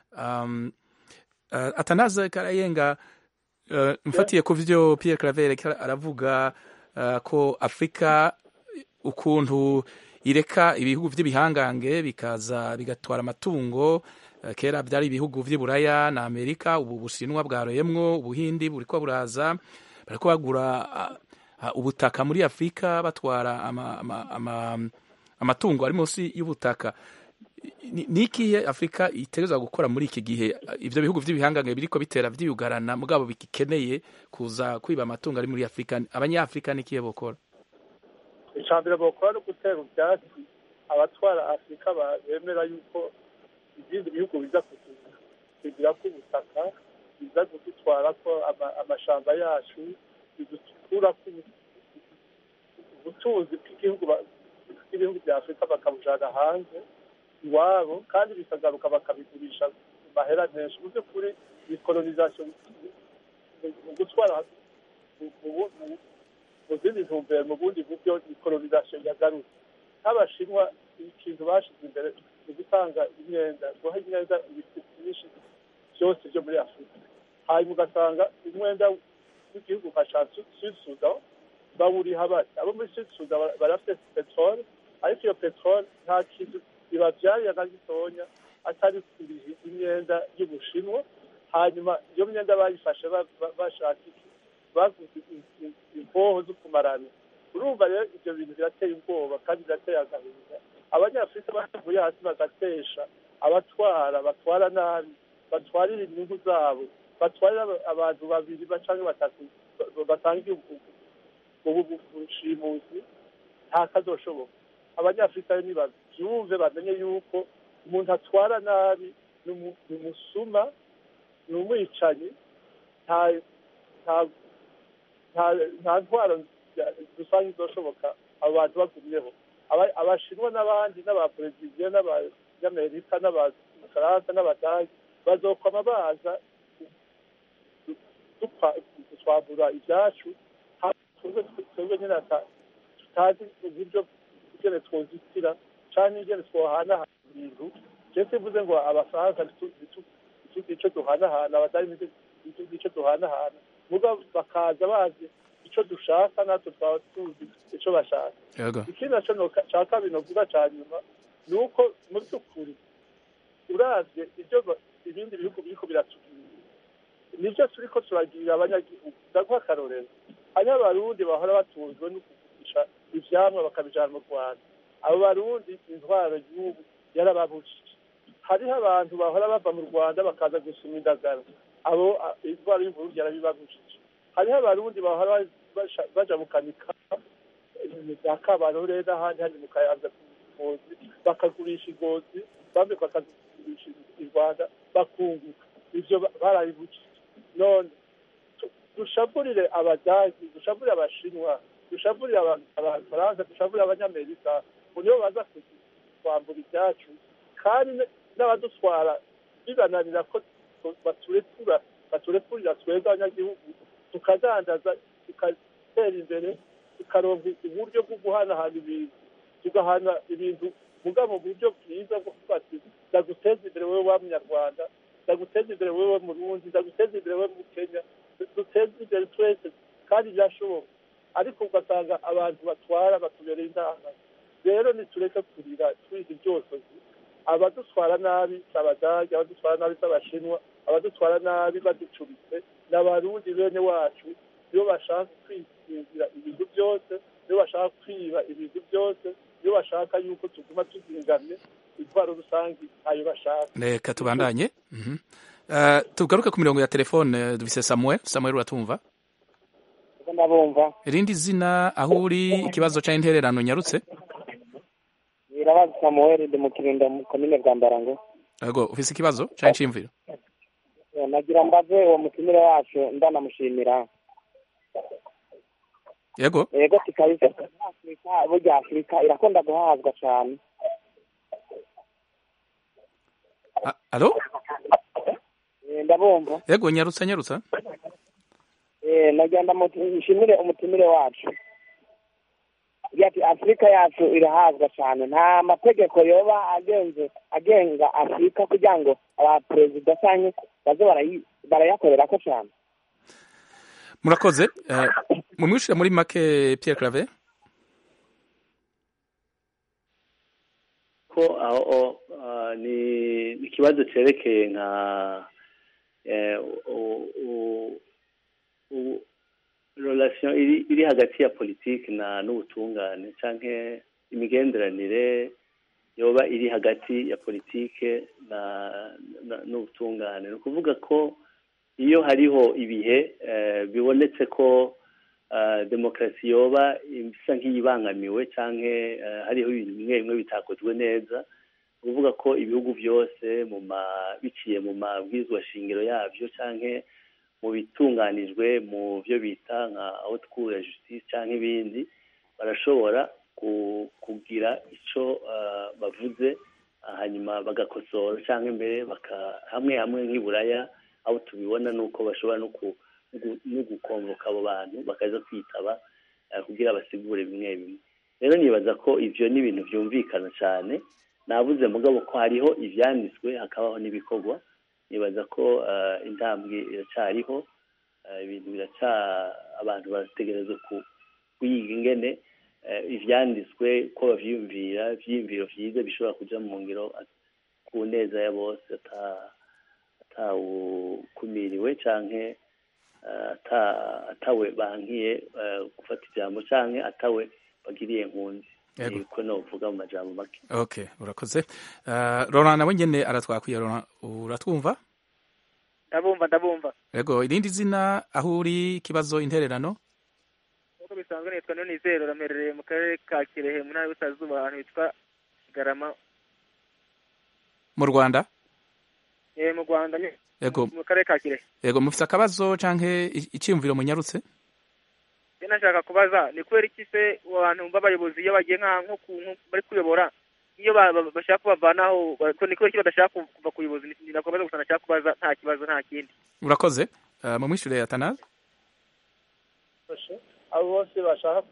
Atanaze Karayenga, mfatiye ku vyo Pierre Claver aravuga ko Afrika ukuntu ireka ibihugu vy'ibihangange bikaza bigatwara amatungo. Kera byari ibihugu vy'Iburaya na Amerika, ubu Bushinwa bwaroyemwo, Ubuhindi buriko buraza, bariko bagura ubutaka muri Afrika batwara amatungo ari munsi y'ubutaka. Nikihe Afrika itegerezwa gukora muri iki gihe ivyo bihugu vy'ibihangange biriko bitera vyiyugarana mugabo bikeneye kuza kwiba amatungo ari muri Afrika? Abanyafrika nikihe bokora? Icambere bokora no gutera ivyatsi abatwara Afrika bemera yuko ibindi bihugu biza kugira ko ubutaka biza kudutwara ko amashamba yacu bidukura ku ubutunzi bw'ibihugu bya Afrika bakabujana hanze iwabo kandi bikagaruka bakabigurisha mahera menshi. Mu by'ukuri colonization mu gutwara mu zindi ntumbero mu bundi buryo colonization yagarutse. Nk'Abashinwa ikintu bashize imbere mu gutanga imyenda, guha imyenda ibintu byose byo muri Afrika. Hanyuma ugasanga umwenda w'igihugu nka Sud Sudan bawuriha bati abo muri Sud Sudan barafite peteroli, ariko iyo peteroli nta kintu ibavyarira na gitonya atari kuriha imyenda y'Ubushinwa. Hanyuma iyo myenda bayifashe bashaka iki, baguze impoho zo kumarana. Urumva rero ibyo bintu birateye ubwoba kandi birateye agahinda. Abanyafrika bavuye hasi bagatesha batwara nabi, batwarira inyungu zabo, batwarira abantu babiri canke batatu batanga ubu bushimusi, nta kazoshoboka. Abanyafrika ni bavyumve bamenye yuko umuntu atwara nabi ni umusuma, ni umwicanyi, nta ntwaro rusange izoshoboka abo bantu bagumyeho. Abashinwa n'abandi n'abaperezida n'abanyamerika n'abafaransa n'abadage bazokwama baza twabura ibyacu twebwe nyine tutazi uburyo ingene twozitira canke ingene twohanahana ibintu je sivuze ngo abafaransa ico duhanahana abadari ico duhanahana muga bakaza bazi ico dushaka natwe twaba tuzi ico bashaka. Ikindi naco ca kabiri novuga ca nyuma ni uko mu by'ukuri uravye ivyo ibindi bihugu biriko biratubwira nivyo turiko turagirira abanyagihugu. Ndaguha akarorero, hariho abarundi bahora batunzwe no kugurisha ivyamwa bakabijana mu Rwanda. Abo barundi intwaro y'ubu yarababujije. Hariho abantu bahora bava mu Rwanda bakaza gusuma indagara, abo intwaro y'Uburundi yarabibabujije. Hariho abarundi bahora baja mu kanika za Kabarore n'ahandi handi mu Kayanza Ngozi bakagurisha igozi, bamwe bakagurisha i Rwanda bakunguka. Ivyo barabibujije. None dushaburire abadagi, dushaburire abashinwa, dushaburire abafaransa, dushaburire abanyamerika, nibo baza kwambura ibyacu, kandi n'abadutwara bibananira ko baturekurira twebwe abanyagihugu tukadandaza, tugatera imbere, tukaronka uburyo bwo guhanahana ibintu, tugahana ibintu muga mu buryo bwiza bwo kuvuga ati ndaguteza imbere wewe wa Munyarwanda, ndaguteza imbere wewe Murundi, ndaguteza imbere wewe mu Kenya, duteza imbere twese kandi byashoboka. Ariko ugasanga abantu batwara batubereye intanga. Rero nitureke kurira twiga byose, abadutwara nabi abadage, abadutwara nabi abashinwa, abadutwara nabi baducuritse n'abarundi bene wacu, nibo bashaka kwigira ibintu byose, nibo bashaka kwiba ibintu byose, nibo bashaka yuko tuguma tuzingamye intwaro rusange ayo bashaka. Reka tubandanye. Tugaruke ku mirongo ya telefone. Dufise Samuel uratumva? Ndabumva. Irindi zina aho uri, ikibazo ca intererano nyarutse? Irabaza Samuel de mu Kirundo mu komine bwa Mbarango. Yego, ufise ikibazo ca incimviro? Nagira mbaze uwo mutumire wacu ndanamushimira. Yego tikabisa Afrika, burya Afrika irakunda guhazwa cyane. Alo? Ndabumva. Yego, nyarutsa. Nagira ndamushimire umutumire wacu. Yati Afrika yacu irahazwa cyane, nta mategeko yoba agenga Afrika kugira ngo abaperezida cyane baze barayakorera ko cyane. Murakoze. Mumwishira muri make Pierre Claver? Ko aho ni ikibazo cerekeye nka relation iri hagati ya politiki n'ubutungane canke imigenderanire yoba iri hagati ya politike n'ubutungane. Ni ukuvuga ko iyo hariho ibihe bibonetse ko demokarasi yoba isa nk'iyibangamiwe canke hariho ibintu bimwe bitakozwe neza, kuvuga ko ibihugu byose biciye mu mabwizwa shingiro yabyo canke mu bitunganijwe mu byo bita nka haute cour ya justice canke ibindi, barashobora kugira ico bavuze hanyuma bagakosora canke mbere hamwe nk'iburaya aho tubibona nuko bashobora no gukonvoka abo bantu bakaza kwitaba kugira basigure bimwe bimwe. Rero nibaza ko ivyo ni ibintu vyumvikana cyane, nabuze mugabo ko hariho ivyanditswe hakabaho n'ibikorwa. Nibaza ko intambwe iracariho, ibintu abantu barategereza kuyiga ingene ivyanditswe ko bavyiyumvira, vyiyumviro vyiza bishobora kuja mu ngiro ku neza ya bose, atawukumiriwe canke atawe bankiye gufata ijambo canke atawe bagiriye nkunzi. Niko novuga mu majambo make. Okay, urakoze. Laurent nawe nyene aratwakwiye. Laurent, uratwumva? Ndabumva. Yego, irindi zina aho uri, ikibazo intererano? Uko bisanzwe nitwa Nonizero, ramerereye mu karere ka Kirehe mu ntara y'Uburasirazuba ahantu hitwa Garama. Mu Rwanda? Mu Rwanda Yego. Mu karere ka Kirehe. Yego, mufise akabazo canke iciyumviro munyarutse? Nashaka kubaza ni kubera iki se abantu b'abayobozi iyo bagiye nko bari kuyobora iyo bashaka kubavanaho ko niko iki badashaka kuva kuyobozi, ni nakomeza gusa nashaka kubaza, nta kibazo nta kindi. Urakoze. Mu mwishure Atanaze? abo bose bashaka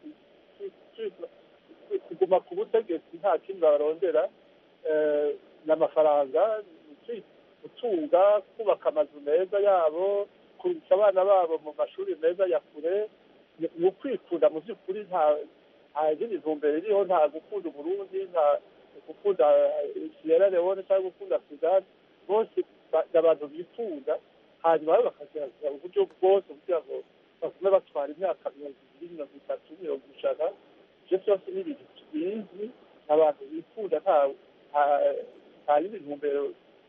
kuguma ku butegetsi nta kindi babarondera n'amafaranga, gutunga, kubaka amazu meza yabo, kurungika abana babo mu mashuri meza ya kure, ni ukwikunda mu by'ukuri. Nta yindi ntumbero iriho, nta gukunda Uburundi, nta gukunda Sierra Leone cyangwa gukunda Sudan. Bose ni abantu bikunda, hanyuma bakagerageza uburyo bwose kugira ngo batume batwara imyaka 20, 30, 50. Ibyo byose ni ibintu bizwi, abantu bikunda, nta yindi ntumbero.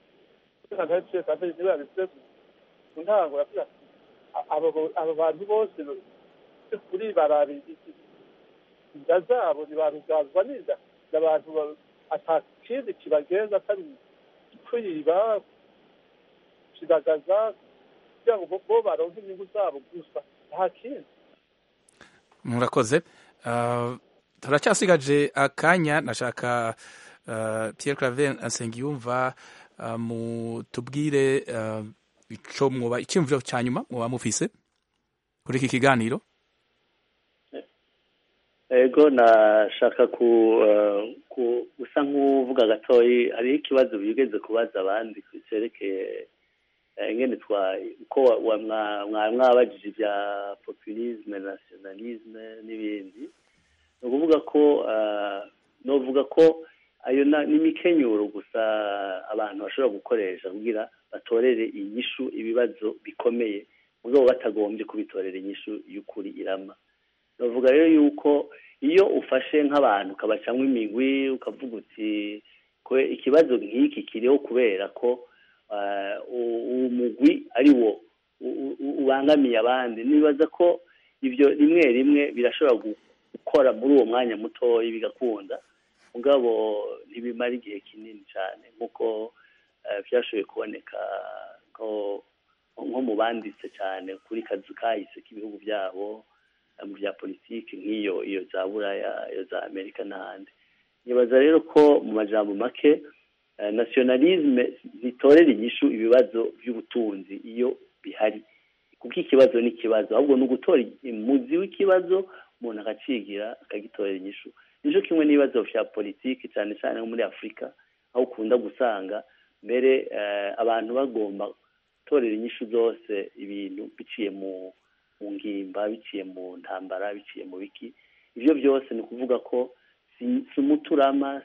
Niba bivuze ku ntango yavuga abo bantu bose kuri barabi inda zabo ntibarugazwa n'inda, ni abantu atakindi kibagenza atari kwiba, kidagaza, kugira ngo bo baronke inyungu zabo gusa, nta kindi. Murakoze. Turacyasigaje akanya, nashaka Pierre Claver Nsengiyumva mutubwire ico mwoba icyumviro cya nyuma mwoba mufise kuri iki kiganiro. Ego nashaka gusa nk'uvuga gatoyi, hari ikibazo bigeze kubaza abandi cerekeye ingene uko mwabajije ibya populisme, nationalisme n'ibindi. Ni ukuvuga ko novuga ko ayo ni imikenyuro gusa abantu bashobora gukoresha kugira batorere inyishu ibibazo bikomeye, mugabo batagombye kubitorera inyishu y'ukuri irama. Novuga rero yuko iyo ufashe nk'abantu ukabacamwa imigwi, ukavuga uti ikibazo nk'iki kiriho kubera ko umugwi ari wo ubangamiye abandi, nibaza ko ibyo rimwe rimwe birashobora gukora muri uwo mwanya mutoya bigakunda, mugabo ntibimara igihe kinini cyane nk'uko byashoboye kuboneka nko mu banditse cyane kuri kazu kahise k'ibihugu byabo mu bya politiki nk'iyo za Buraya, iyo za Amerika n'ahandi. Nibaza rero ko mu majambo make nationalisme zitorera inyishu ibibazo by'ubutunzi iyo bihari, kuko ikibazo ni ikibazo, ahubwo ni ugutora umuzi w'ikibazo umuntu akacigira akagitorera inyishu. Nico kimwe n'ibibazo vya politiki cyane cyane muri Afrika, aho ukunda gusanga mbere abantu bagomba gutorera inyishu zose ibintu biciye mu ngimba, biciye mu ntambara, biciye mu biki. Ivyo byose ni ukuvuga ko si umuturama,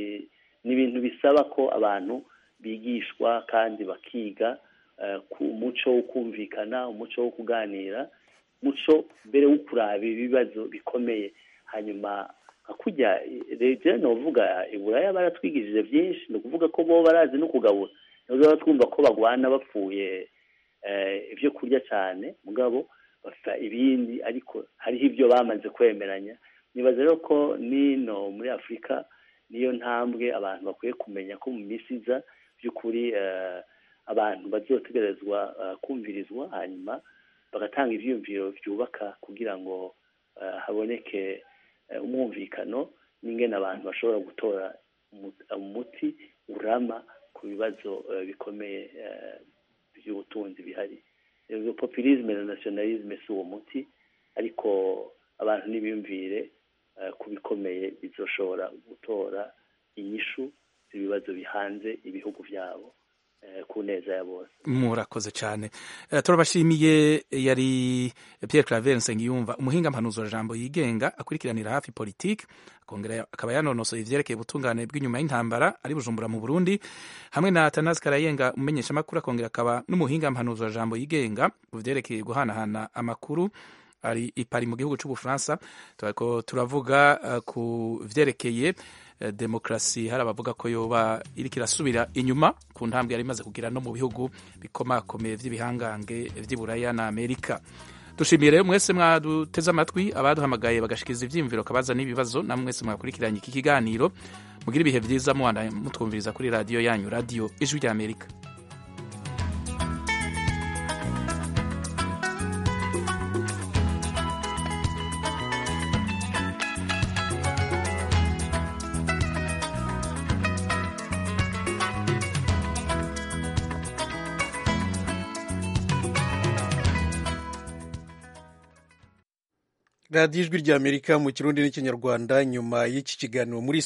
ni ibintu bisaba ko abantu bigishwa kandi bakiga ku muco wo kumvikana, umuco wo kuganira, muco mbere wo kuraba ibibazo bikomeye. Hanyuma akujya rege novuga Iburaya baratwigishije byinshi, ni ukuvuga ko bo barazi no kugabura. Nizo twumva ko bagwana bapfuye ibyo kurya cyane, mugabo bafite ibindi, ariko hariho ibyo bamaze kwemeranya. Nibaza rero ko nino muri Afrika niyo ntambwe abantu bakwiye kumenya ko mu misiza by'ukuri abantu bazotegerezwa kumvirizwa, hanyuma bagatanga ivyumviro byubaka kugira ngo haboneke umwumvikano n'ingene abantu bashobora gutora umuti urama ku bibazo bikomeye by'ubutunzi bihari. Populisme na nationalisme si uwo muti, ariko abantu n'ibiyumvire ku bikomeye bizoshobora gutora inyishu z'ibibazo bihanze ibihugu byabo ku neza ya bose. Murakoze cyane. Turabashimiye. Yari Pierre Claver Nsengiyumva, umuhinga mpanuzwa jambo yigenga akurikiranira hafi politiki, akongera akaba yanonosoye ivyerekeye ubutungane bw'inyuma y'intambara ari Bujumbura mu Burundi, hamwe na Atanazi Karayenga umenyesha amakuru, akongera akaba n'umuhinga mpanuzwa jambo yigenga ku vyerekeye guhanahana amakuru ari ipari mu gihugu c'Ubufaransa. Turavuga ku vyerekeye demokrasi, hari abavuga ko yoba iriko irasubira inyuma ku ntambwe yari imaze kugira no mu bihugu bikomakomeye vy'ibihangange vy'Iburaya na Amerika. Dushimiye rero mwese mwaduteze amatwi, abaduhamagaye bagashikiza ivyiyumviro kabaza n'ibibazo, namwe mwese mwakurikiranye iki kiganiro. Mugira ibihe vyiza muwanda mutwumviriza kuri radio yanyu, Radio Ijwi rya Amerika. radiyo ijwi ry'amerika mu kirundi n'ikinyarwanda. Nyuma y'iki kiganiro muri